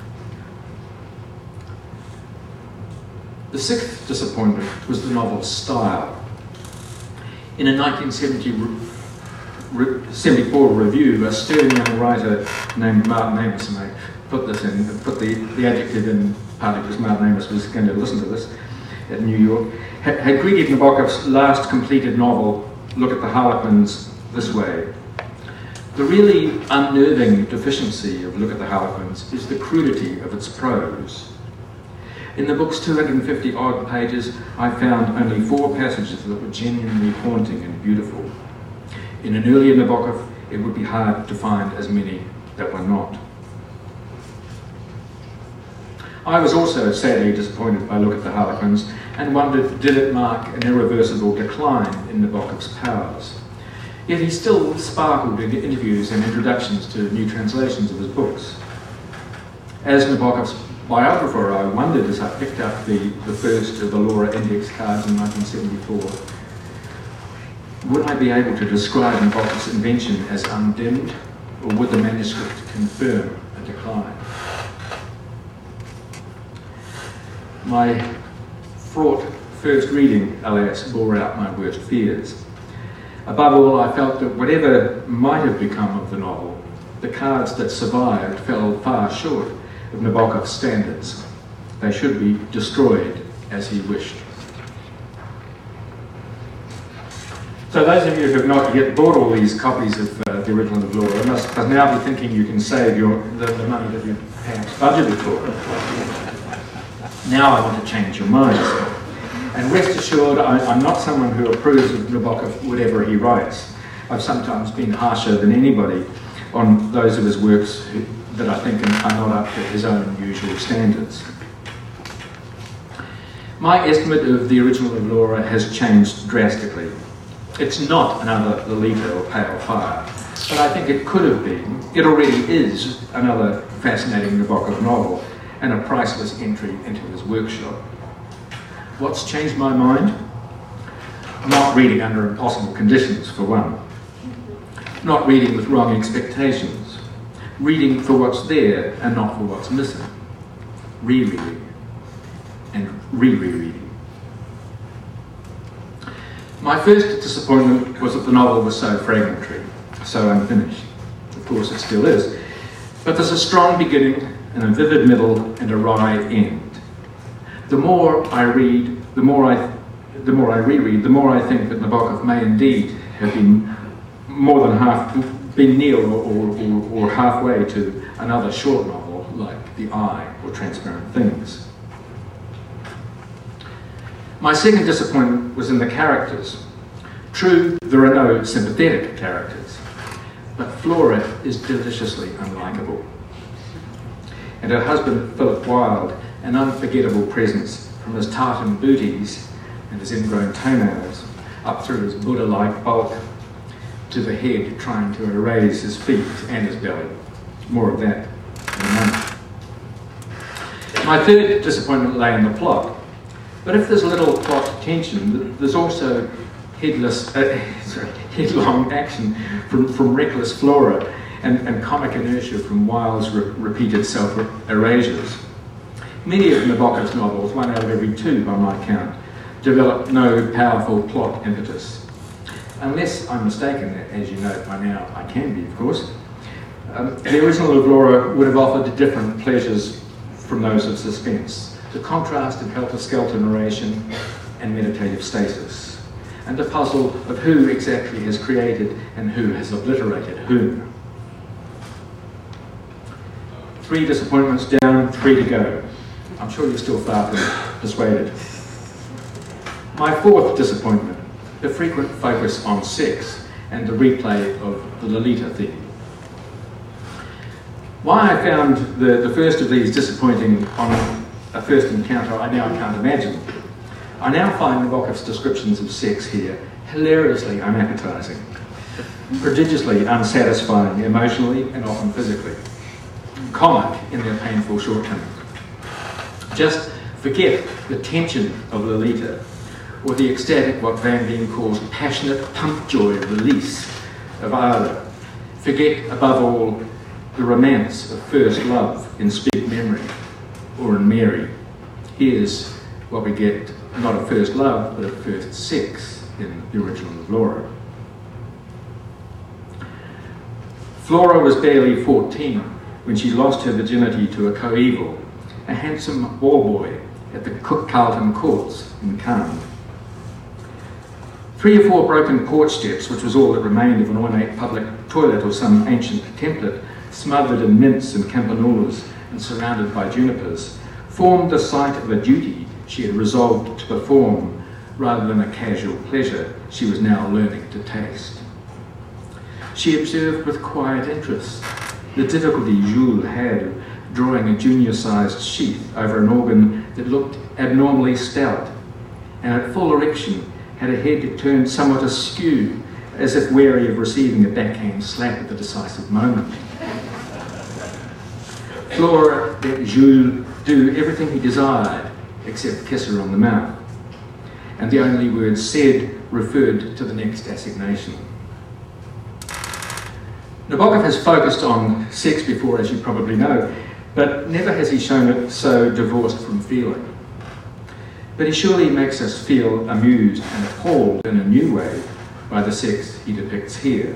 The sixth disappointment was the novel's style. In a nineteen seventy-four review, a stern young writer named Martin Amis, and I put this in, put the, the adjective in partly because Martin Amis was going to listen to this, at New York, had, had greeted Nabokov's last completed novel, Look at the Harlequins, this way. The really unnerving deficiency of Look at the Harlequins is the crudity of its prose. In the book's two hundred fifty odd pages, I found only four passages that were genuinely haunting and beautiful. In an earlier Nabokov, it would be hard to find as many that were not. I was also sadly disappointed by Look at the Harlequins and wondered, did it mark an irreversible decline in Nabokov's powers? Yet he still sparkled in interviews and introductions to new translations of his books. As Nabokov's biographer, I wondered as I picked up the, the first of the Laura index cards in nineteen seventy-four, would I be able to describe Nabokov's invention as undimmed, or would the manuscript confirm a decline? My fraught first reading, alas, bore out my worst fears. Above all, I felt that whatever might have become of the novel, the cards that survived fell far short of Nabokov's standards. They should be destroyed as he wished. So those of you who have not yet bought all these copies of uh, the original of Laura must, must now be thinking you can save your, the, the money that you perhaps budgeted for. Now I want to change your minds. And rest assured, I, I'm not someone who approves of Nabokov whatever he writes. I've sometimes been harsher than anybody on those of his works who, that I think are not up to his own usual standards. My estimate of the original of Laura has changed drastically. It's not another Lolita or Pale Fire, but I think it could have been, it already is, another fascinating Nabokov novel and a priceless entry into his workshop. What's changed my mind? Not reading under impossible conditions, for one. Not reading with wrong expectations. Reading for what's there and not for what's missing. Rereading and re-rereading. My first disappointment was that the novel was so fragmentary, so unfinished. Of course, it still is. But there's a strong beginning and a vivid middle and a wry end. The more I read, the more I, the more I reread, the more I think that Nabokov may indeed have been more than half, been near or, or, or, or halfway to another short novel like The Eye or Transparent Things. My second disappointment was in the characters. True, there are no sympathetic characters, but Flora is deliciously unlikable. And her husband, Philip Wilde, an unforgettable presence from his tartan booties and his ingrown toenails, up through his Buddha-like bulk, to the head trying to erase his feet and his belly. More of that in a moment. My third disappointment lay in the plot. But if there's little plot tension, there's also headless, uh, sorry, headlong action from, from reckless Flora and, and comic inertia from Wilde's re repeated self-erasures. Many of Nabokov's novels, one out of every two by my count, develop no powerful plot impetus. Unless I'm mistaken, as you know by now, I can be, of course. Um, the original of Flora would have offered different pleasures from those of suspense. The contrast of helter-skelter narration and meditative stasis, and the puzzle of who exactly has created and who has obliterated whom. Three disappointments down, three to go. I'm sure you're still far from persuaded. My fourth disappointment, the frequent focus on sex and the replay of the Lolita theme. Why I found the, the first of these disappointing on a first encounter, I now can't imagine. I now find Nabokov's descriptions of sex here hilariously unappetizing, prodigiously unsatisfying emotionally and often physically, comic in their painful shortcomings. Just forget the tension of Lolita, or the ecstatic, what Van Veen calls passionate pump joy release of Ada. Forget, above all, the romance of first love in Speak Memory or in Mary. Here's what we get, not at first love, but at first sex in the original of Flora. Flora was barely fourteen when she lost her virginity to a coeval, a handsome war boy at the Carlton Courts in Cannes. Three or four broken porch steps, which was all that remained of an ornate public toilet or some ancient template, smothered in mints and campanulas and surrounded by junipers, formed the site of a duty she had resolved to perform rather than a casual pleasure she was now learning to taste. She observed with quiet interest the difficulty Jules had of drawing a junior-sized sheath over an organ that looked abnormally stout, and at full erection had a head turned somewhat askew, as if wary of receiving a backhand slap at the decisive moment. Flora let Jules do everything he desired, except kiss her on the mouth, and the only words said referred to the next assignation. Nabokov has focused on sex before, as you probably know, but never has he shown it so divorced from feeling. But he surely makes us feel amused and appalled in a new way by the sex he depicts here.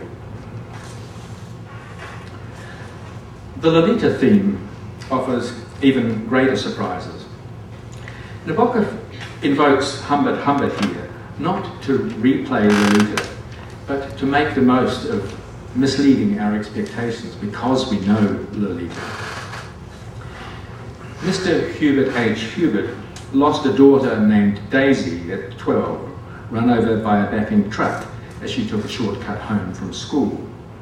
The Lolita theme offers even greater surprises. Nabokov invokes Humbert Humbert here, not to replay Lolita, but to make the most of misleading our expectations because we know Lolita. Mister Hubert H. Hubert lost a daughter named Daisy at twelve, run over by a backing truck as she took a shortcut home from school.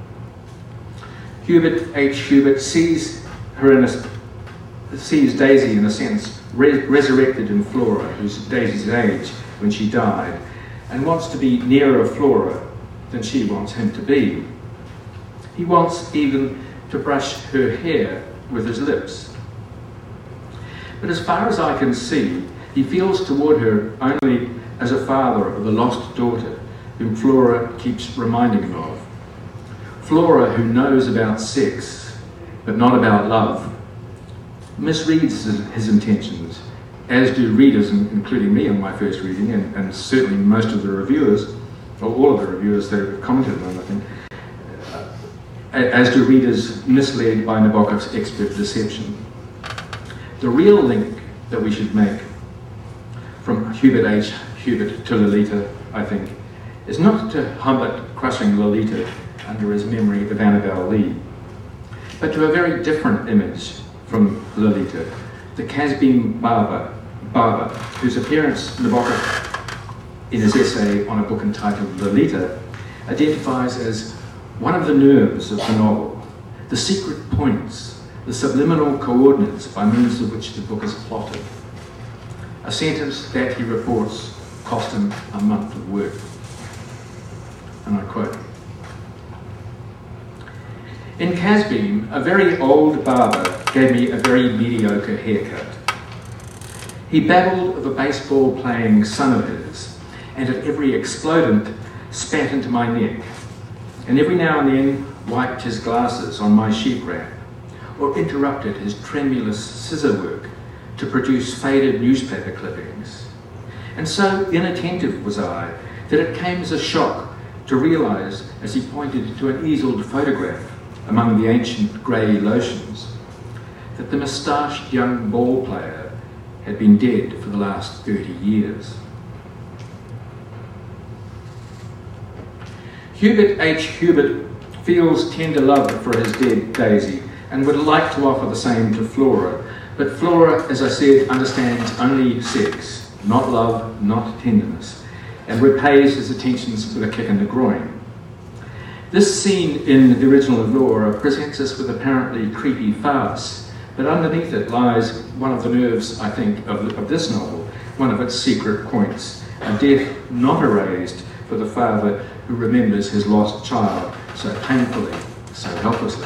Hubert H. Hubert sees her in a, sees Daisy in a sense re resurrected in Flora, who's Daisy's age when she died, and wants to be nearer Flora than she wants him to be. He wants even to brush her hair with his lips. But as far as I can see, he feels toward her only as a father of a lost daughter whom Flora keeps reminding him of. Flora, who knows about sex, but not about love, misreads his, his intentions, as do readers, including me on my first reading, and, and certainly most of the reviewers, or all of the reviewers that have commented on it, I think, uh, as do readers misled by Nabokov's expert deception. The real link that we should make from Hubert H. Hubbard to Lolita, I think, is not to Humbert crushing Lolita under his memory of Annabel Lee, but to a very different image from Lolita, the Casbin barber, barber, whose appearance Nabokov, in his essay on a book entitled Lolita, identifies as one of the nerves of the novel, the secret points, the subliminal coordinates by means of which the book is plotted. A sentence that, he reports, cost him a month of work. And I quote, "In Casbin, a very old barber gave me a very mediocre haircut. He babbled of a baseball-playing son of his, and at every explodent spat into my neck, and every now and then wiped his glasses on my sheet wrap, or interrupted his tremulous scissor work to produce faded newspaper clippings. And so inattentive was I that it came as a shock to realise, as he pointed to an easeled photograph among the ancient grey lotions, that the moustached young ball player had been dead for the last thirty years. Hubert H. Hubbard feels tender love for his dead Daisy and would like to offer the same to Flora, but Flora, as I said, understands only sex, not love, not tenderness, and repays his attentions with a kick in the groin. This scene in the original of Laura presents us with apparently creepy farce, but underneath it lies one of the nerves, I think, of, of this novel, one of its secret points, a death not erased for the father who remembers his lost child so painfully, so helplessly.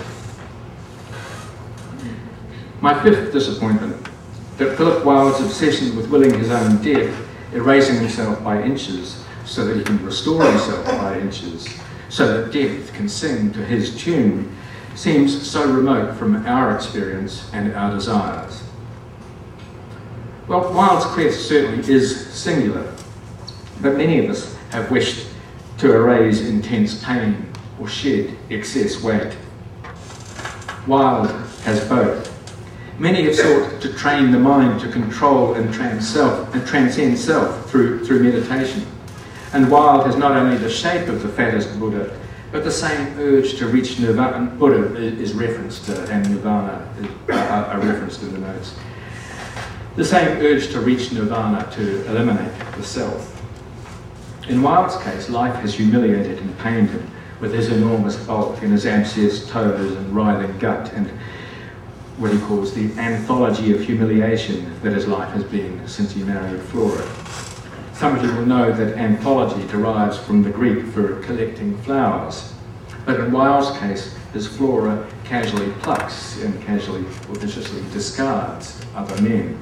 My fifth disappointment, that Philip Wilde's obsession with willing his own death, erasing himself by inches so that he can restore himself by inches, so that death can sing to his tune, seems so remote from our experience and our desires. Well, Wilde's quest certainly is singular, but many of us have wished to erase intense pain or shed excess weight. Wilde has both. Many have sought to train the mind to control and, trans self, and transcend self through, through meditation. And Wilde has not only the shape of the fattest Buddha, but the same urge to reach nirvana. Buddha is referenced, uh, and nirvana are, are referenced in the notes. The same urge to reach nirvana, to eliminate the self. In Wilde's case, life has humiliated and pained him with his enormous bulk and his abscessed toes and writhing gut, and what he calls the anthology of humiliation that his life has been since he married Flora. Some of you will know that anthology derives from the Greek for collecting flowers, but in Wilde's case, his Flora casually plucks and casually or viciously discards other men.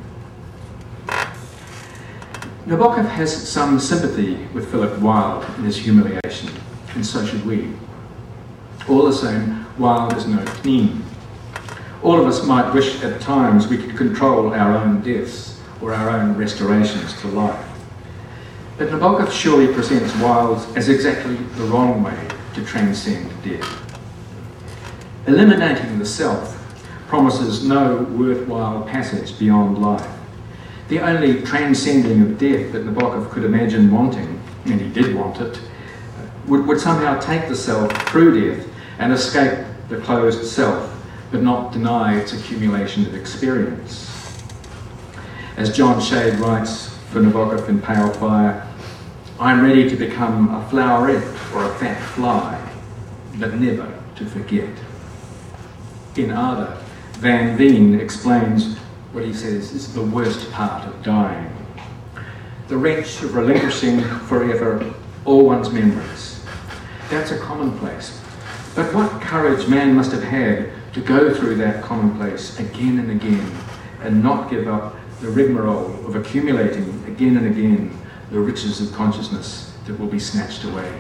Nabokov has some sympathy with Philip Wilde in his humiliation, and so should we. All the same, Wilde is no Kneen. All of us might wish at times we could control our own deaths or our own restorations to life. But Nabokov surely presents Wilde as exactly the wrong way to transcend death. Eliminating the self promises no worthwhile passage beyond life. The only transcending of death that Nabokov could imagine wanting, and he did want it, would, would somehow take the self through death and escape the closed self, but not deny its accumulation of experience. As John Shade writes for Nabokov in Pale Fire, "I'm ready to become a floweret or a fat fly, but never to forget." In Ada, Van Veen explains what he says is the worst part of dying. The wrench of relinquishing forever all one's memories. That's a commonplace. But what courage man must have had to go through that commonplace again and again and not give up the rigmarole of accumulating again and again the riches of consciousness that will be snatched away.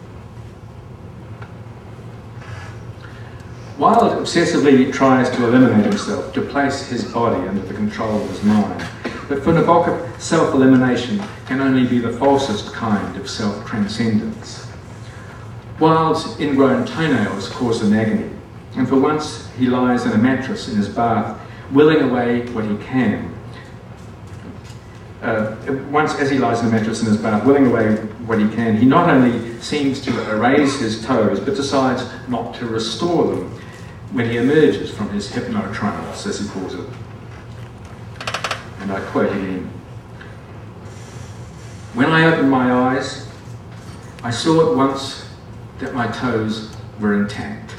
Wilde obsessively tries to eliminate himself, to place his body under the control of his mind. But for Nabokov, self-elimination can only be the falsest kind of self-transcendence. Wilde's ingrown toenails cause him agony, and for once he lies in a mattress in his bath, willing away what he can. Uh, once, as he lies in a mattress in his bath, willing away what he can, he not only seems to erase his toes, but decides not to restore them when he emerges from his hypnotrance, as he calls it. And I quote again, "When I opened my eyes, I saw at once that my toes were intact.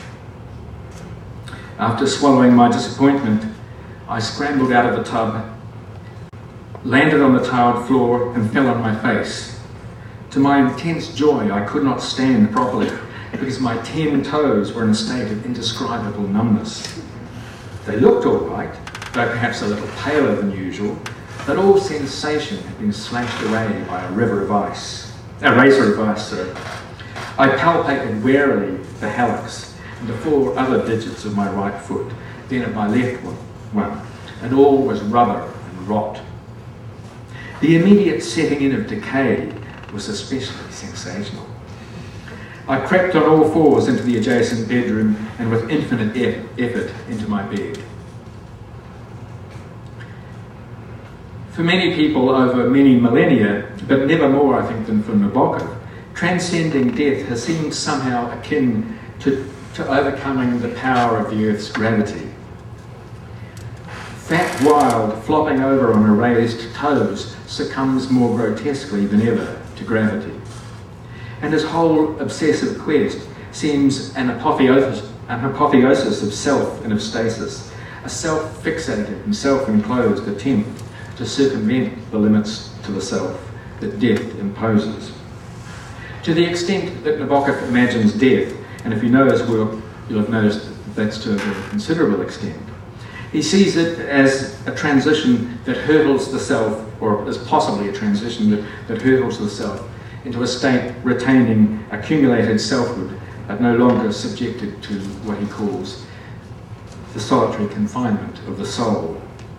After swallowing my disappointment, I scrambled out of the tub, landed on the tiled floor and fell on my face. To my intense joy, I could not stand properly because my ten toes were in a state of indescribable numbness. They looked all right, though perhaps a little paler than usual, but all sensation had been slashed away by a river of ice, a razor of ice, sorry. I palpated warily the hallux and the four other digits of my right foot, then of my left one, and all was rubber and rot. The immediate setting in of decay was especially sensational. I crept on all fours into the adjacent bedroom and with infinite eff effort into my bed." For many people over many millennia, but never more I think than for Nabokov, transcending death has seemed somehow akin to, to overcoming the power of the Earth's gravity. Fat Wilde, flopping over on erased toes, succumbs more grotesquely than ever to gravity. And his whole obsessive quest seems an apotheosis, an apotheosis of self and of stasis, a self-fixated and self-enclosed attempt to circumvent the limits to the self that death imposes. To the extent that Nabokov imagines death, and if you know his work, you'll have noticed that that's to a very considerable extent, he sees it as a transition that hurtles the self, or as possibly a transition that, that hurtles the self into a state retaining accumulated selfhood, but no longer subjected to what he calls the solitary confinement of the soul.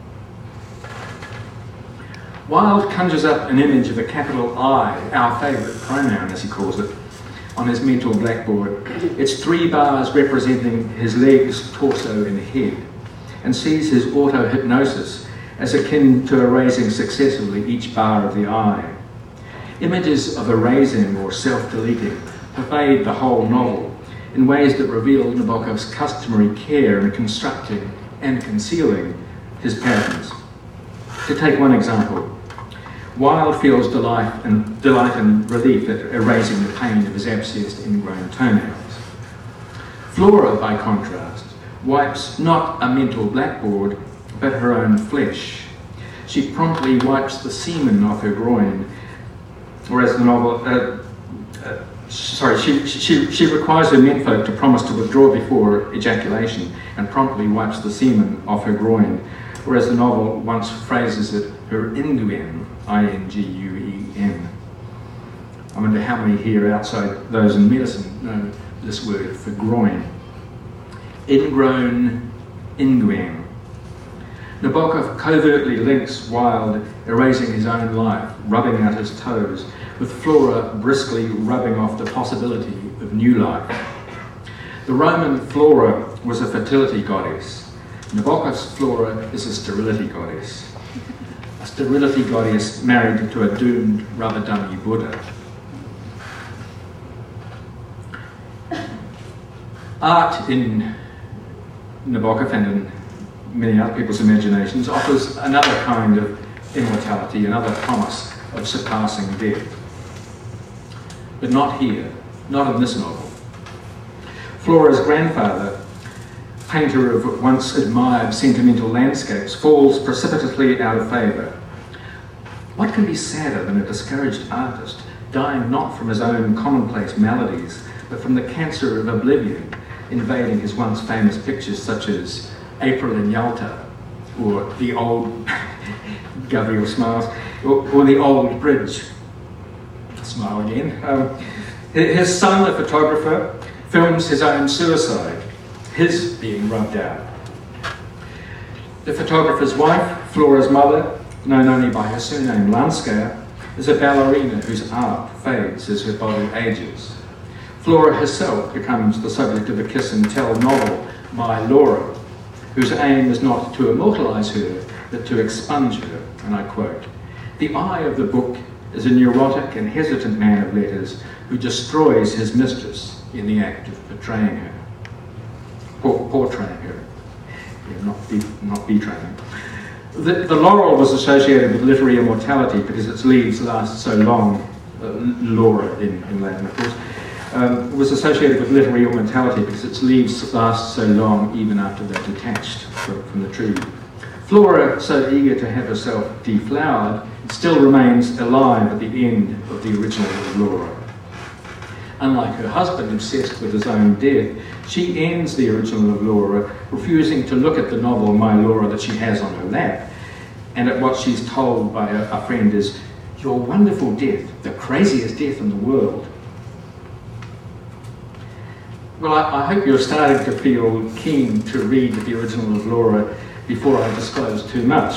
Wilde conjures up an image of a capital I, our favourite pronoun as he calls it, on his mental blackboard. It's three bars representing his legs, torso and head, and sees his auto-hypnosis as akin to erasing successively each bar of the I. Images of erasing or self-deleting pervade the whole novel in ways that reveal Nabokov's customary care in constructing and concealing his patterns. To take one example, Wilde feels delight and, delight and relief at erasing the pain of his abscessed ingrown toenails. Flora, by contrast, wipes not a mental blackboard, but her own flesh. She promptly wipes the semen off her groin, whereas the novel, uh, uh, sorry, she, she, she requires her menfolk to promise to withdraw before ejaculation and promptly wipes the semen off her groin, whereas the novel once phrases it her inguen, I N G U E N. I wonder how many here outside those in medicine know this word for groin. Ingrown inguen. Nabokov covertly links Wilde erasing his own life, rubbing out his toes, with Flora briskly rubbing off the possibility of new life. The Roman Flora was a fertility goddess. Nabokov's Flora is a sterility goddess. A sterility goddess married to a doomed rubber dummy Buddha. Art in Nabokov and in many other people's imaginations offers another kind of immortality, another promise of surpassing death. But not here, not in this novel. Flora's grandfather, painter of once admired sentimental landscapes, falls precipitously out of favour. What can be sadder than a discouraged artist dying not from his own commonplace maladies, but from the cancer of oblivion, invading his once famous pictures such as April in Yalta, or The Old, Gabriel smiles, or, or The Old Bridge, smile again. Um, his son, the photographer, films his own suicide, his being rubbed out. The photographer's wife, Flora's mother, known only by her surname Lanskaya, is a ballerina whose art fades as her body ages. Flora herself becomes the subject of a kiss and tell novel by Laura, whose aim is not to immortalise her, but to expunge her, and I quote, "The eye of the book is a neurotic and hesitant man of letters who destroys his mistress in the act of portraying her." Por portraying her, yeah, not, be not betraying. The, the laurel was associated with literary immortality because its leaves last so long, uh, Laura in, in Latin of course, um, was associated with literary immortality because its leaves last so long even after they're detached from, from the tree. Flora, so eager to have herself deflowered, still remains alive at the end of the original of Laura. Unlike her husband, obsessed with his own death, she ends the original of Laura, refusing to look at the novel My Laura that she has on her lap, and at what she's told by a, a friend is, "Your wonderful death, the craziest death in the world." Well, I, I hope you're starting to feel keen to read the original of Laura before I disclose too much.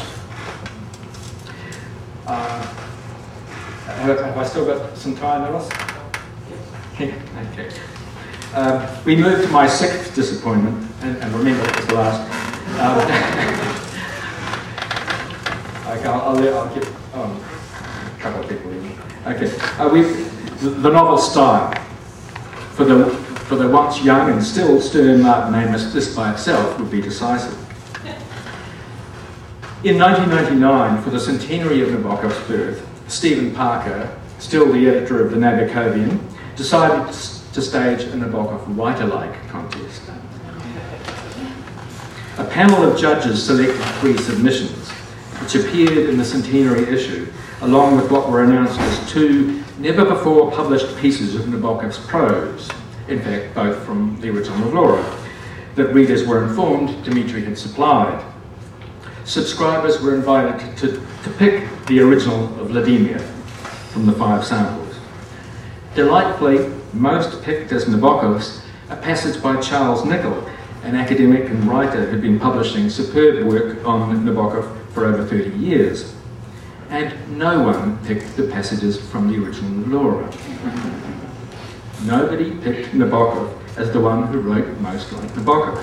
Uh, have, have I still got some time, Alice? Okay. Um, we move to my sixth disappointment, and, and remember it was the last. Um, okay, I'll, I'll, I'll give um, a couple of people in. Okay, uh, we the, the novel style for the for the once young and still stern Martin Amis, this by itself would be decisive. In nineteen ninety-nine, for the centenary of Nabokov's birth, Stephen Parker, still the editor of the Nabokovian, decided to stage a Nabokov write-alike contest. A panel of judges selected three submissions, which appeared in the centenary issue, along with what were announced as two never-before-published pieces of Nabokov's prose, in fact, both from the original of Laura, that readers were informed Dmitri had supplied. Subscribers were invited to, to pick the original of Vladimir from the five samples. Delightfully, most picked as Nabokov's a passage by Charles Nicholl, an academic and writer who'd been publishing superb work on Nabokov for over thirty years. And no one picked the passages from the original of Laura. Nobody picked Nabokov as the one who wrote most like Nabokov.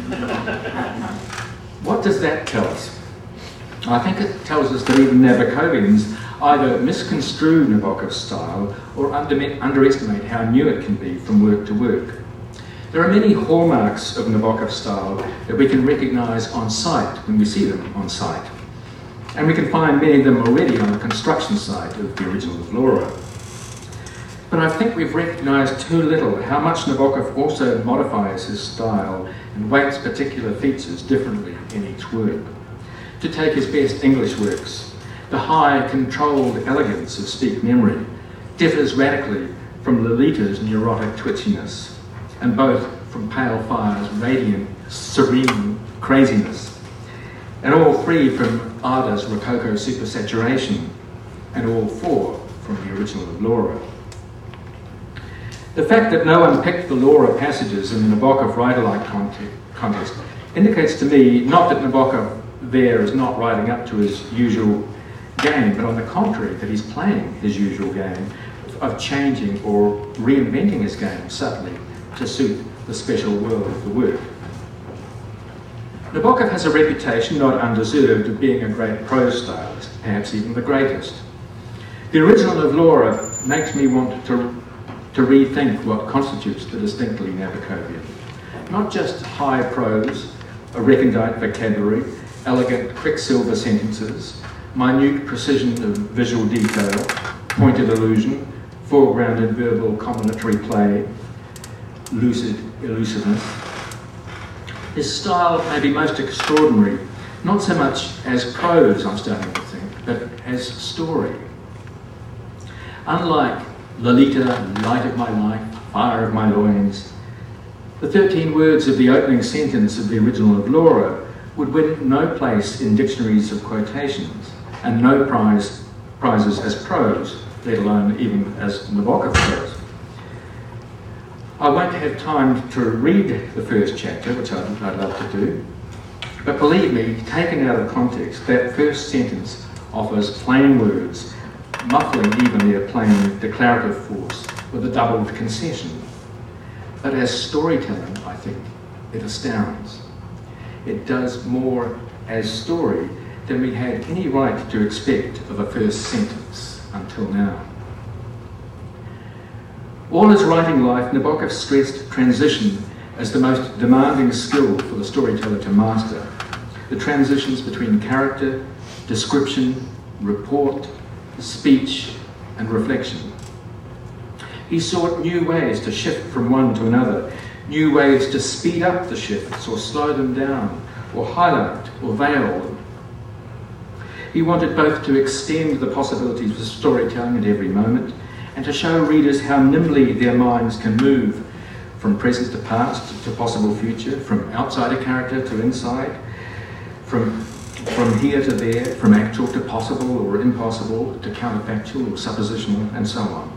What does that tell us? I think it tells us that even Nabokovians either misconstrue Nabokov's style or under underestimate how new it can be from work to work. There are many hallmarks of Nabokov's style that we can recognise on sight when we see them on sight. And we can find many of them already on the construction site of the original of Laura. But I think we've recognised too little how much Nabokov also modifies his style and weights particular features differently in each work. To take his best English works, the high, controlled elegance of Speak Memory differs radically from Lolita's neurotic twitchiness, and both from Pale Fire's radiant, serene craziness, and all three from Ada's Rococo supersaturation, and all four from the original of Laura. The fact that no one picked the Laura passages in the Nabokov write-alike contest indicates to me not that Nabokov there is not riding up to his usual game, but on the contrary, that he's playing his usual game of changing or reinventing his game subtly to suit the special world of the work. Nabokov has a reputation, not undeserved, of being a great prose stylist, perhaps even the greatest. The original of Laura makes me want to, to rethink what constitutes the distinctly Nabokovian. Not just high prose, a recondite vocabulary, elegant quicksilver sentences, minute precision of visual detail, pointed allusion, foregrounded verbal combinatory play, lucid elusiveness. His style may be most extraordinary, not so much as prose, I'm starting to think, but as story. Unlike Lolita, Light of My Life, Fire of My Loins, The thirteen words of the opening sentence of the original of Laura would win no place in dictionaries of quotations, and no prize, prizes as prose, let alone even as Nabokov prose. I won't have time to read the first chapter, which I'd, I'd love to do, but believe me, taken out of context, that first sentence offers plain words, muffling even their plain declarative force with a doubled concession. But as storytelling, I think, it astounds. It does more as story than we had any right to expect of a first sentence until now. All his writing life, Nabokov stressed transition as the most demanding skill for the storyteller to master. The transitions between character, description, report, speech, and reflection. He sought new ways to shift from one to another, new ways to speed up the shifts or slow them down, or highlight or veil them. He wanted both to extend the possibilities of storytelling at every moment and to show readers how nimbly their minds can move from present to past to possible future, from outside a character to inside, from, from here to there, from actual to possible or impossible to counterfactual or suppositional, and so on.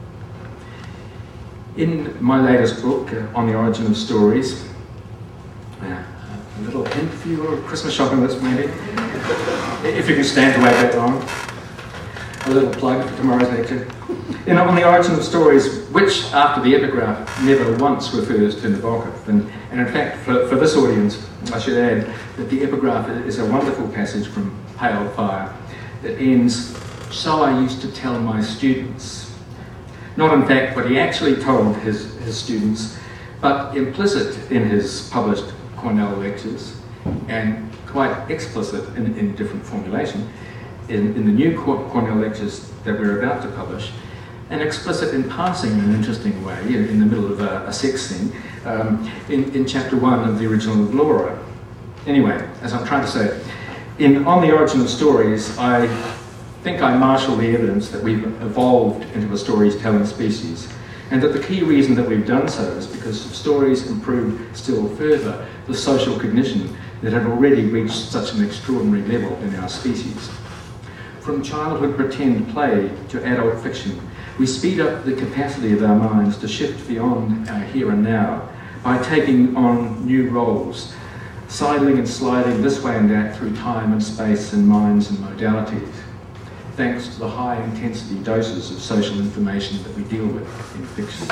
In my latest book, uh, On the Origin of Stories, uh, a little hint for your Christmas shopping list maybe, if you can stand to wait that long. A little plug for tomorrow's lecture. In On the Origin of Stories, which after the epigraph never once refers to Nabokov. And, and in fact, for, for this audience, I should add that the epigraph is a wonderful passage from Pale Fire that ends, "So I used to tell my students." Not in fact what he actually told his, his students, but implicit in his published Cornell lectures, and quite explicit in, in different formulation in, in the new Cornell lectures that we're about to publish, and explicit in passing in an interesting way, in, in the middle of a, a sex scene, um, in, in chapter one of the original of Laura. Anyway, as I'm trying to say, in On the Origin of Stories, I think I marshal the evidence that we've evolved into a storytelling species, and that the key reason that we've done so is because stories improve still further the social cognition that had already reached such an extraordinary level in our species. From childhood pretend play to adult fiction, we speed up the capacity of our minds to shift beyond our here and now by taking on new roles, sidling and sliding this way and that through time and space and minds and modalities, thanks to the high intensity doses of social information that we deal with in fiction.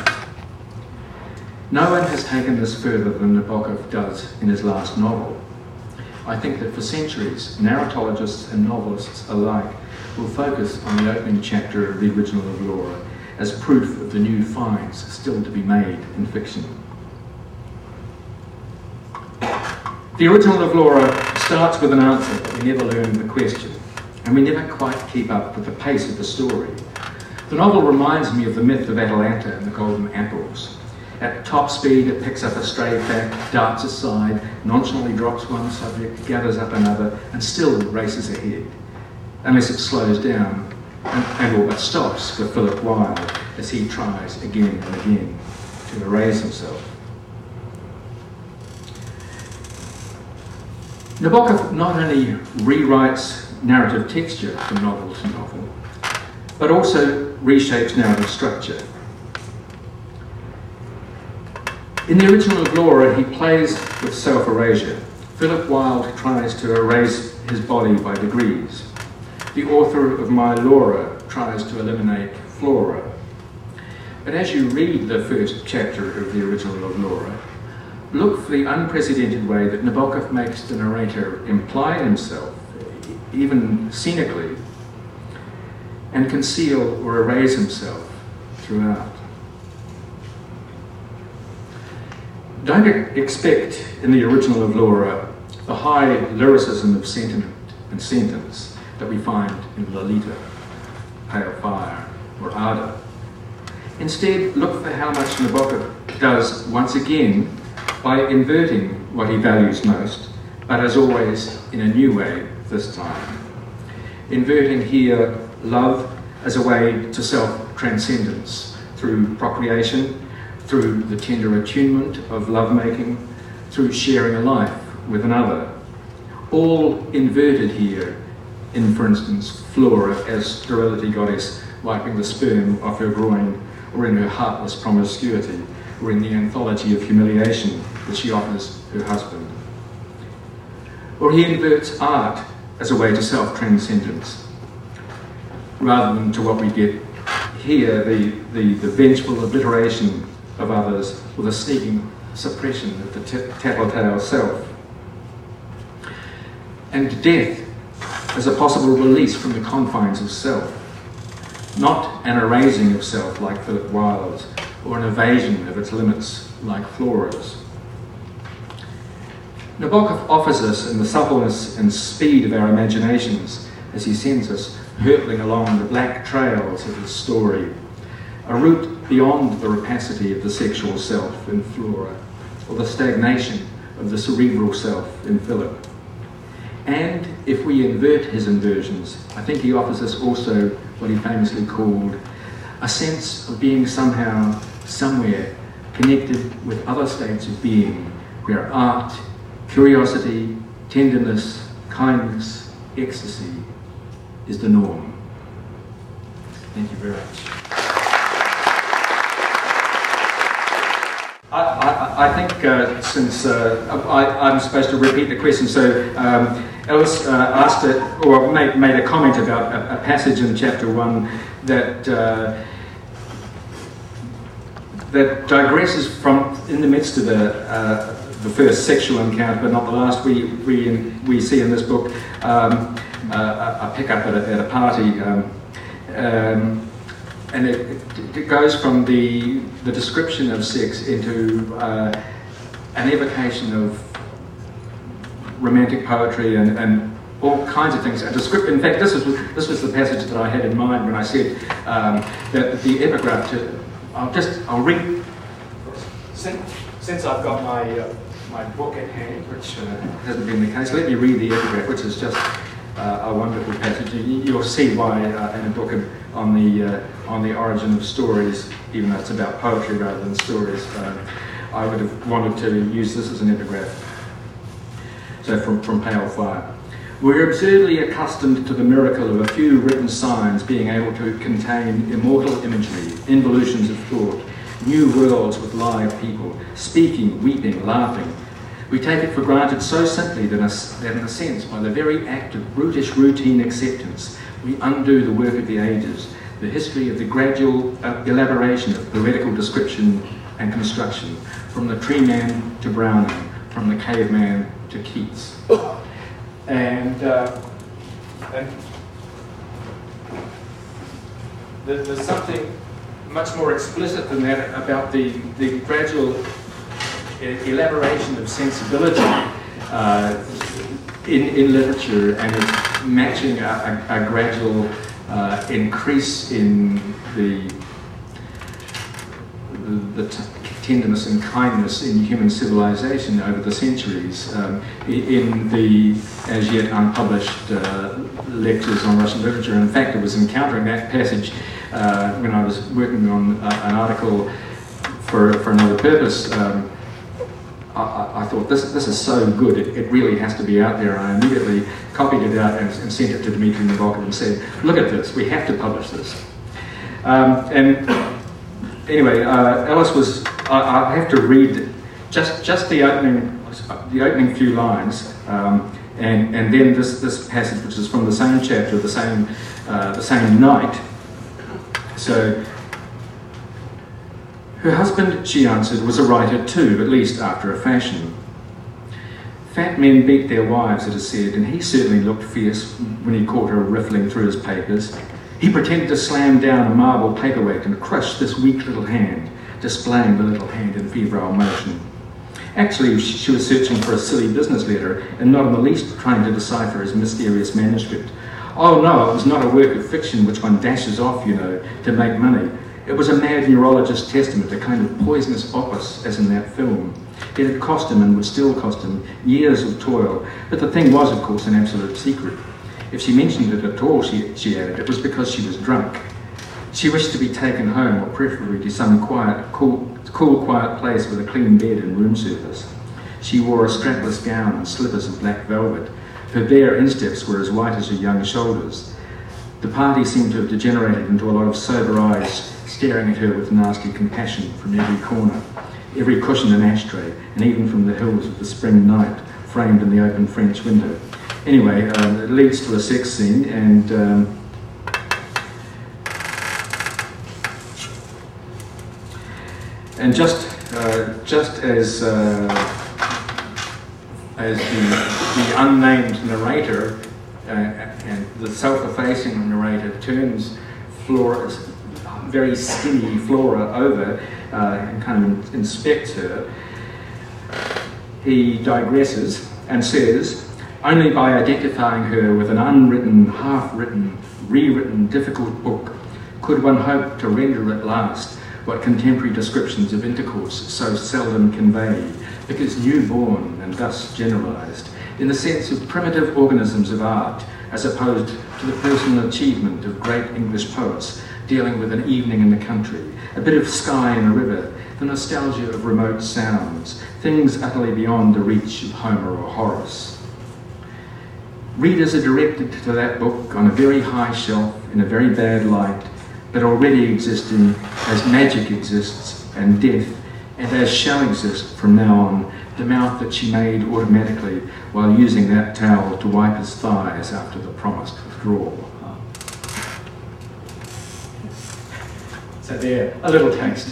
No one has taken this further than Nabokov does in his last novel. I think that for centuries, narratologists and novelists alike will focus on the opening chapter of the original of Laura as proof of the new finds still to be made in fiction. The original of Laura starts with an answer, but we never learn the question, and we never quite keep up with the pace of the story. The novel reminds me of the myth of Atalanta and the Golden Apples. At top speed, it picks up a stray fact, darts aside, nonchalantly drops one subject, gathers up another, and still races ahead, unless it slows down and, and all but stops for Philip Wilde as he tries again and again to erase himself. Nabokov not only rewrites narrative texture from novel to novel, but also reshapes narrative structure. In the original of Laura, he plays with self-erasure. Philip Wilde tries to erase his body by degrees. The author of My Laura tries to eliminate Flora. But as you read the first chapter of the original of Laura, look for the unprecedented way that Nabokov makes the narrator imply himself, even scenically, and conceal or erase himself throughout. Don't expect in the original of Laura the high lyricism of sentiment and sentence that we find in Lolita, Pale Fire, or Ada. Instead, look for how much Nabokov does once again by inverting what he values most, but as always in a new way this time. Inverting here love as a way to self-transcendence through procreation, through the tender attunement of lovemaking, through sharing a life with another. All inverted here in, for instance, Flora as sterility goddess wiping the sperm off her groin, or in her heartless promiscuity, or in the anthology of humiliation that she offers her husband. Or he inverts art as a way to self-transcendence, rather than to what we get here, the, the, the vengeful obliteration of others, or the sneaking suppression of the tattletale self. And death as a possible release from the confines of self, not an erasing of self like Philip Wilde's, or an evasion of its limits like Flora's. Nabokov offers us, in the suppleness and speed of our imaginations, as he sends us hurtling along the black trails of his story, a route beyond the rapacity of the sexual self in Flora, or the stagnation of the cerebral self in Philip. And if we invert his inversions, I think he offers us also what he famously called a sense of being somehow, somewhere, connected with other states of being, where art, curiosity, tenderness, kindness, ecstasy is the norm. Thank you very much. I, I, I think uh, since uh, I, I'm supposed to repeat the question, so um, Ellis uh, asked it, or made, made a comment about a, a passage in chapter one that uh, that digresses from in the midst of the uh, the first sexual encounter, but not the last. We we we see in this book um, uh, a pickup at a, at a party. Um, um, And it, it, it goes from the, the description of sex into uh, an evocation of romantic poetry and, and all kinds of things. A descript- in fact, this was, this was the passage that I had in mind when I said um, that the epigraph to, I'll just, I'll read, since, since I've got my, uh, my book at hand, which uh, hasn't been the case, let me read the epigraph, which is just uh, a wonderful passage. You'll see why uh, in a book on the uh, on the origin of stories, even though it's about poetry rather than stories. Uh, I would have wanted to use this as an epigraph. So from, from Pale Fire. We're absurdly accustomed to the miracle of a few written signs being able to contain immortal imagery, involutions of thought, new worlds with live people, speaking, weeping, laughing. We take it for granted so simply that, that in a sense, by the very act of brutish routine acceptance, we undo the work of the ages, the history of the gradual uh, elaboration of poetical description and construction, from the tree man to Browning, from the caveman to Keats. And, uh, and there, there's something much more explicit than that about the, the gradual elaboration of sensibility uh, in, in literature, and it's matching a, a, a gradual uh, increase in the, the, the t- tenderness and kindness in human civilization over the centuries. Um, in the as yet unpublished uh, lectures on Russian literature, in fact, I was encountering that passage uh, when I was working on uh, an article for, for another purpose. Um, I, I thought, this this is so good, it, it really has to be out there. I immediately copied it out and, and sent it to Dmitry Nabokov and said, look at this, we have to publish this. Um, and anyway, uh, Ellis was, I, I have to read just just the opening the opening few lines, um, and, and then this, this passage, which is from the same chapter, the same, uh, the same night. So, her husband, she answered, was a writer too, at least after a fashion. Fat men beat their wives, it is said, and he certainly looked fierce when he caught her riffling through his papers. He pretended to slam down a marble paperweight and crush this weak little hand, displaying the little hand in febrile motion. Actually, she was searching for a silly business letter and not in the least trying to decipher his mysterious manuscript. Oh no, it was not a work of fiction which one dashes off, you know, to make money. It was a mad neurologist's testament, a kind of poisonous opus, as in that film. It had cost him, and would still cost him, years of toil, but the thing was, of course, an absolute secret. If she mentioned it at all, she, she added, it was because she was drunk. She wished to be taken home, or preferably to some quiet, cool, cool, quiet place with a clean bed and room service. She wore a strapless gown and slippers of black velvet. Her bare insteps were as white as her young shoulders. The party seemed to have degenerated into a lot of sober eyes staring at her with nasty compassion from every corner, every cushion and ashtray, and even from the hills of the spring night framed in the open French window. Anyway, um, it leads to a sex scene, and um, and just uh, just as uh, as the, the unnamed narrator uh, and the self-effacing narrator turns Flora, very skinny Flora, over uh, and kind of inspects her, he digresses and says, only by identifying her with an unwritten, half-written, rewritten, difficult book could one hope to render at last what contemporary descriptions of intercourse so seldom convey, because newborn and thus generalised, in the sense of primitive organisms of art, as opposed to the personal achievement of great English poets dealing with an evening in the country, a bit of sky in a river, the nostalgia of remote sounds, things utterly beyond the reach of Homer or Horace. Readers are directed to that book on a very high shelf, in a very bad light, but already existing as magic exists and death, and as shall exist from now on, the mouth that she made automatically while using that towel to wipe his thighs after the promised withdrawal. So there, a little taste.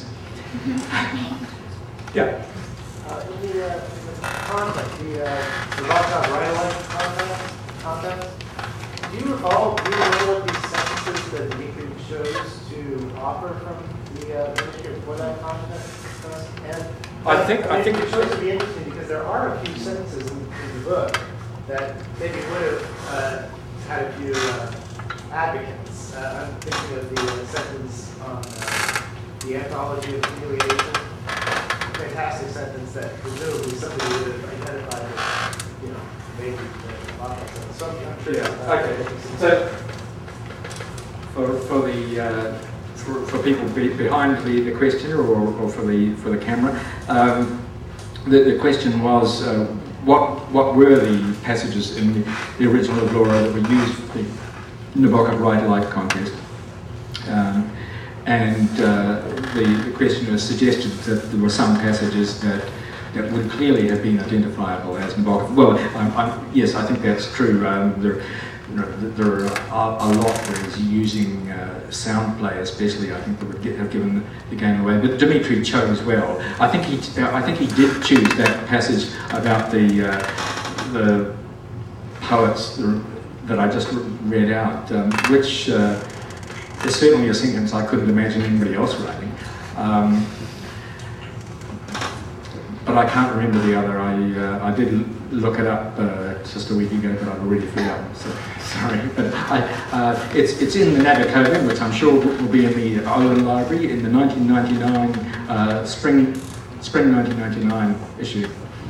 Yeah. Uh, in the, uh, in the context, the, uh, the Rock Right context, context, do you recall, do you remember what these sentences that Dimitri chose to offer from the uh, manuscript for that context? And I think, I, I think it chose to be interesting because there are a few sentences in, in the book that maybe would have uh, had a few uh, advocates. Uh, I'm thinking of the uh, sentence on uh, the anthology of humiliation. Fantastic sentence that presumably somebody would have identified as, you know, maybe the object. So I'm sure. Yeah. Okay. So for for the uh, for, for people be, behind the, the questioner, or, or for the for the camera, um, the, the question was uh, what what were the passages in the, the original of Laura that were used for the Nabokov Writer Life contest. Um, And uh, the, the questioner suggested that there were some passages that that would clearly have been identifiable as Nabokov. Well, I'm, I'm, yes, I think that's true. Um, there, you know, there are a lot where he's using uh, sound play, especially. I think that would get, have given the game away. But Dimitri chose well. I think he, I think he did choose that passage about the uh, the poets that I just read out, um, which. Uh, It's certainly a sentence I couldn't imagine anybody else writing. Um, but I can't remember the other. I uh, I did look it up uh, just a week ago, but I've already forgotten. So sorry. But I, uh, it's it's in the Nabokov, which I'm sure will be in the Olin Library in the nineteen ninety-nine uh, spring spring nineteen ninety-nine issue.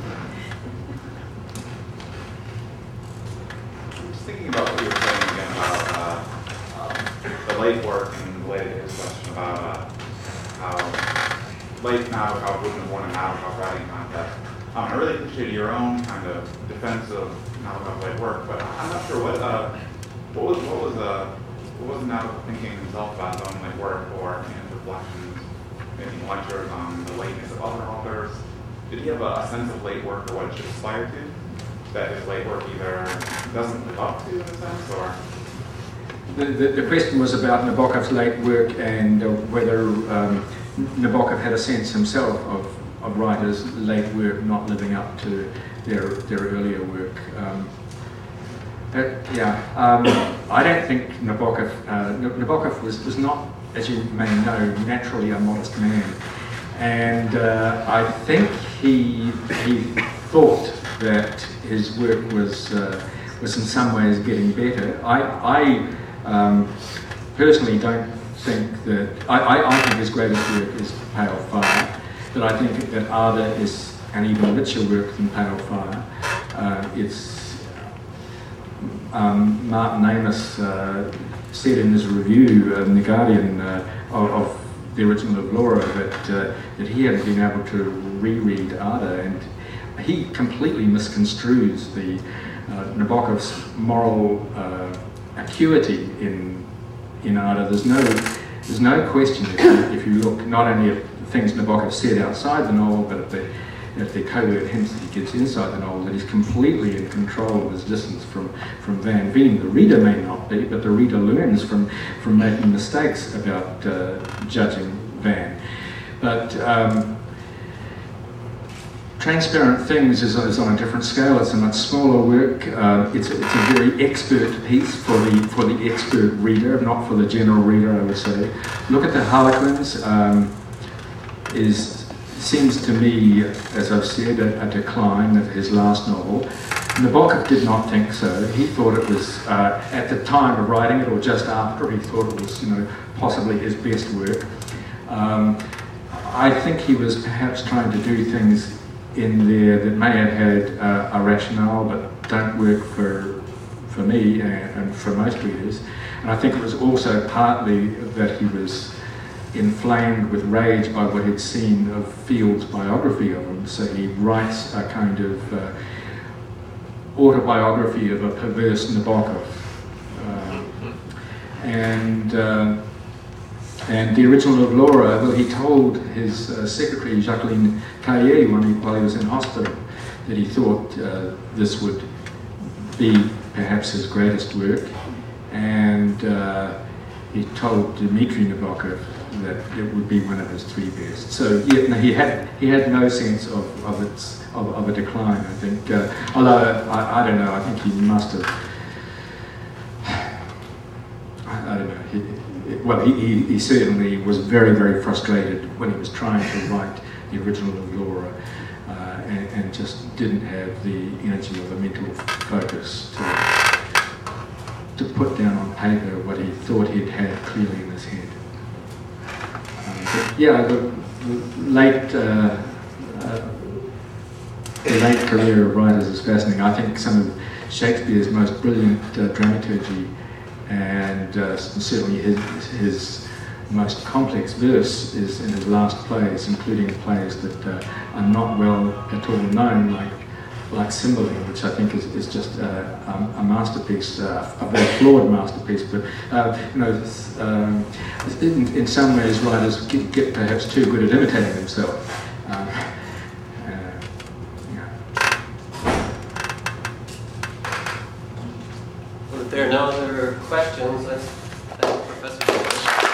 I'm just thinking about what you were saying again about uh, um, the late work, and related to his question about uh, how late Nabokov wouldn't have won a Nabokov writing contest. Um, I really appreciate your own kind of defense of Nabokov's late work, but I'm not sure what uh, what was what was uh, what was Nabokov thinking himself about his own late work, or in his reflections, maybe lectures on the lateness of other authors. Did he have a, a sense of late work or what it should aspire to? That his late work either doesn't live up to, in a sense, or The, the, the question was about Nabokov's late work, and uh, whether um, Nabokov had a sense himself of, of writers' late work not living up to their their earlier work. Um, uh, yeah, um, I don't think Nabokov uh, Nabokov was, was not, as you may know, naturally a modest man, and uh, I think he he thought that his work was uh, was in some ways getting better. I. I Um, personally, don't think that I, I, I think his greatest work is Pale Fire, but I think that Ada is an even richer work than Pale Fire. Uh, it's um, Martin Amis uh, said in his review in The Guardian uh, of, of the original of Laura that, uh, that he hadn't been able to reread Ada, and he completely misconstrues the uh, Nabokov's moral uh, acuity in in Ada. There's no there's no question if you, if you look not only at the things Nabokov said outside the novel, but at the at the covert hints that he gives inside the novel, that he's completely in control of his distance from from Van Veen. The reader may not be, but the reader learns from from making mistakes about uh, judging Van. But um, Transparent Things is, is on a different scale. It's a much smaller work. Uh, it's, it's a very expert piece for the for the expert reader, not for the general reader, I would say. Look at the Harlequins. Um, is seems to me, as I've said, a, a decline of his last novel. Nabokov did not think so. He thought it was uh, at the time of writing it, or just after. He thought it was, you know, possibly his best work. Um, I think he was perhaps trying to do things in there that may have had uh, a rationale but don't work for for me and, and for most readers. And I think it was also partly that he was inflamed with rage by what he'd seen of Field's biography of him. So he writes a kind of uh, autobiography of a perverse Nabokov. Uh, and uh, And the original of Laura, well, he told his uh, secretary, Jacqueline Carrier, when he, while he was in hospital, that he thought uh, this would be perhaps his greatest work. And uh, he told Dmitry Nabokov that it would be one of his three best. So yeah, no, he had he had no sense of, of its of, of a decline, I think. Uh, although I, I don't know, I think he must have. I, I don't know. He, Well, he, he, he certainly was very, very frustrated when he was trying to write the original of Laura, uh, and, and just didn't have the energy or the mental focus to, to put down on paper what he thought he'd had clearly in his head. Um, but yeah, the, the late uh, uh, the late career of writers is fascinating. I think some of Shakespeare's most brilliant uh, dramaturgy, and uh, certainly his, his most complex verse is in his last plays, including plays that uh, are not well at all known, like like Cymbeline, which I think is, is just uh, a, a masterpiece, uh, a very flawed masterpiece. But uh, you know, um, in, in some ways, writers get, get perhaps too good at imitating themselves. Uh, If there are no other questions, let's thank Professor Boyd.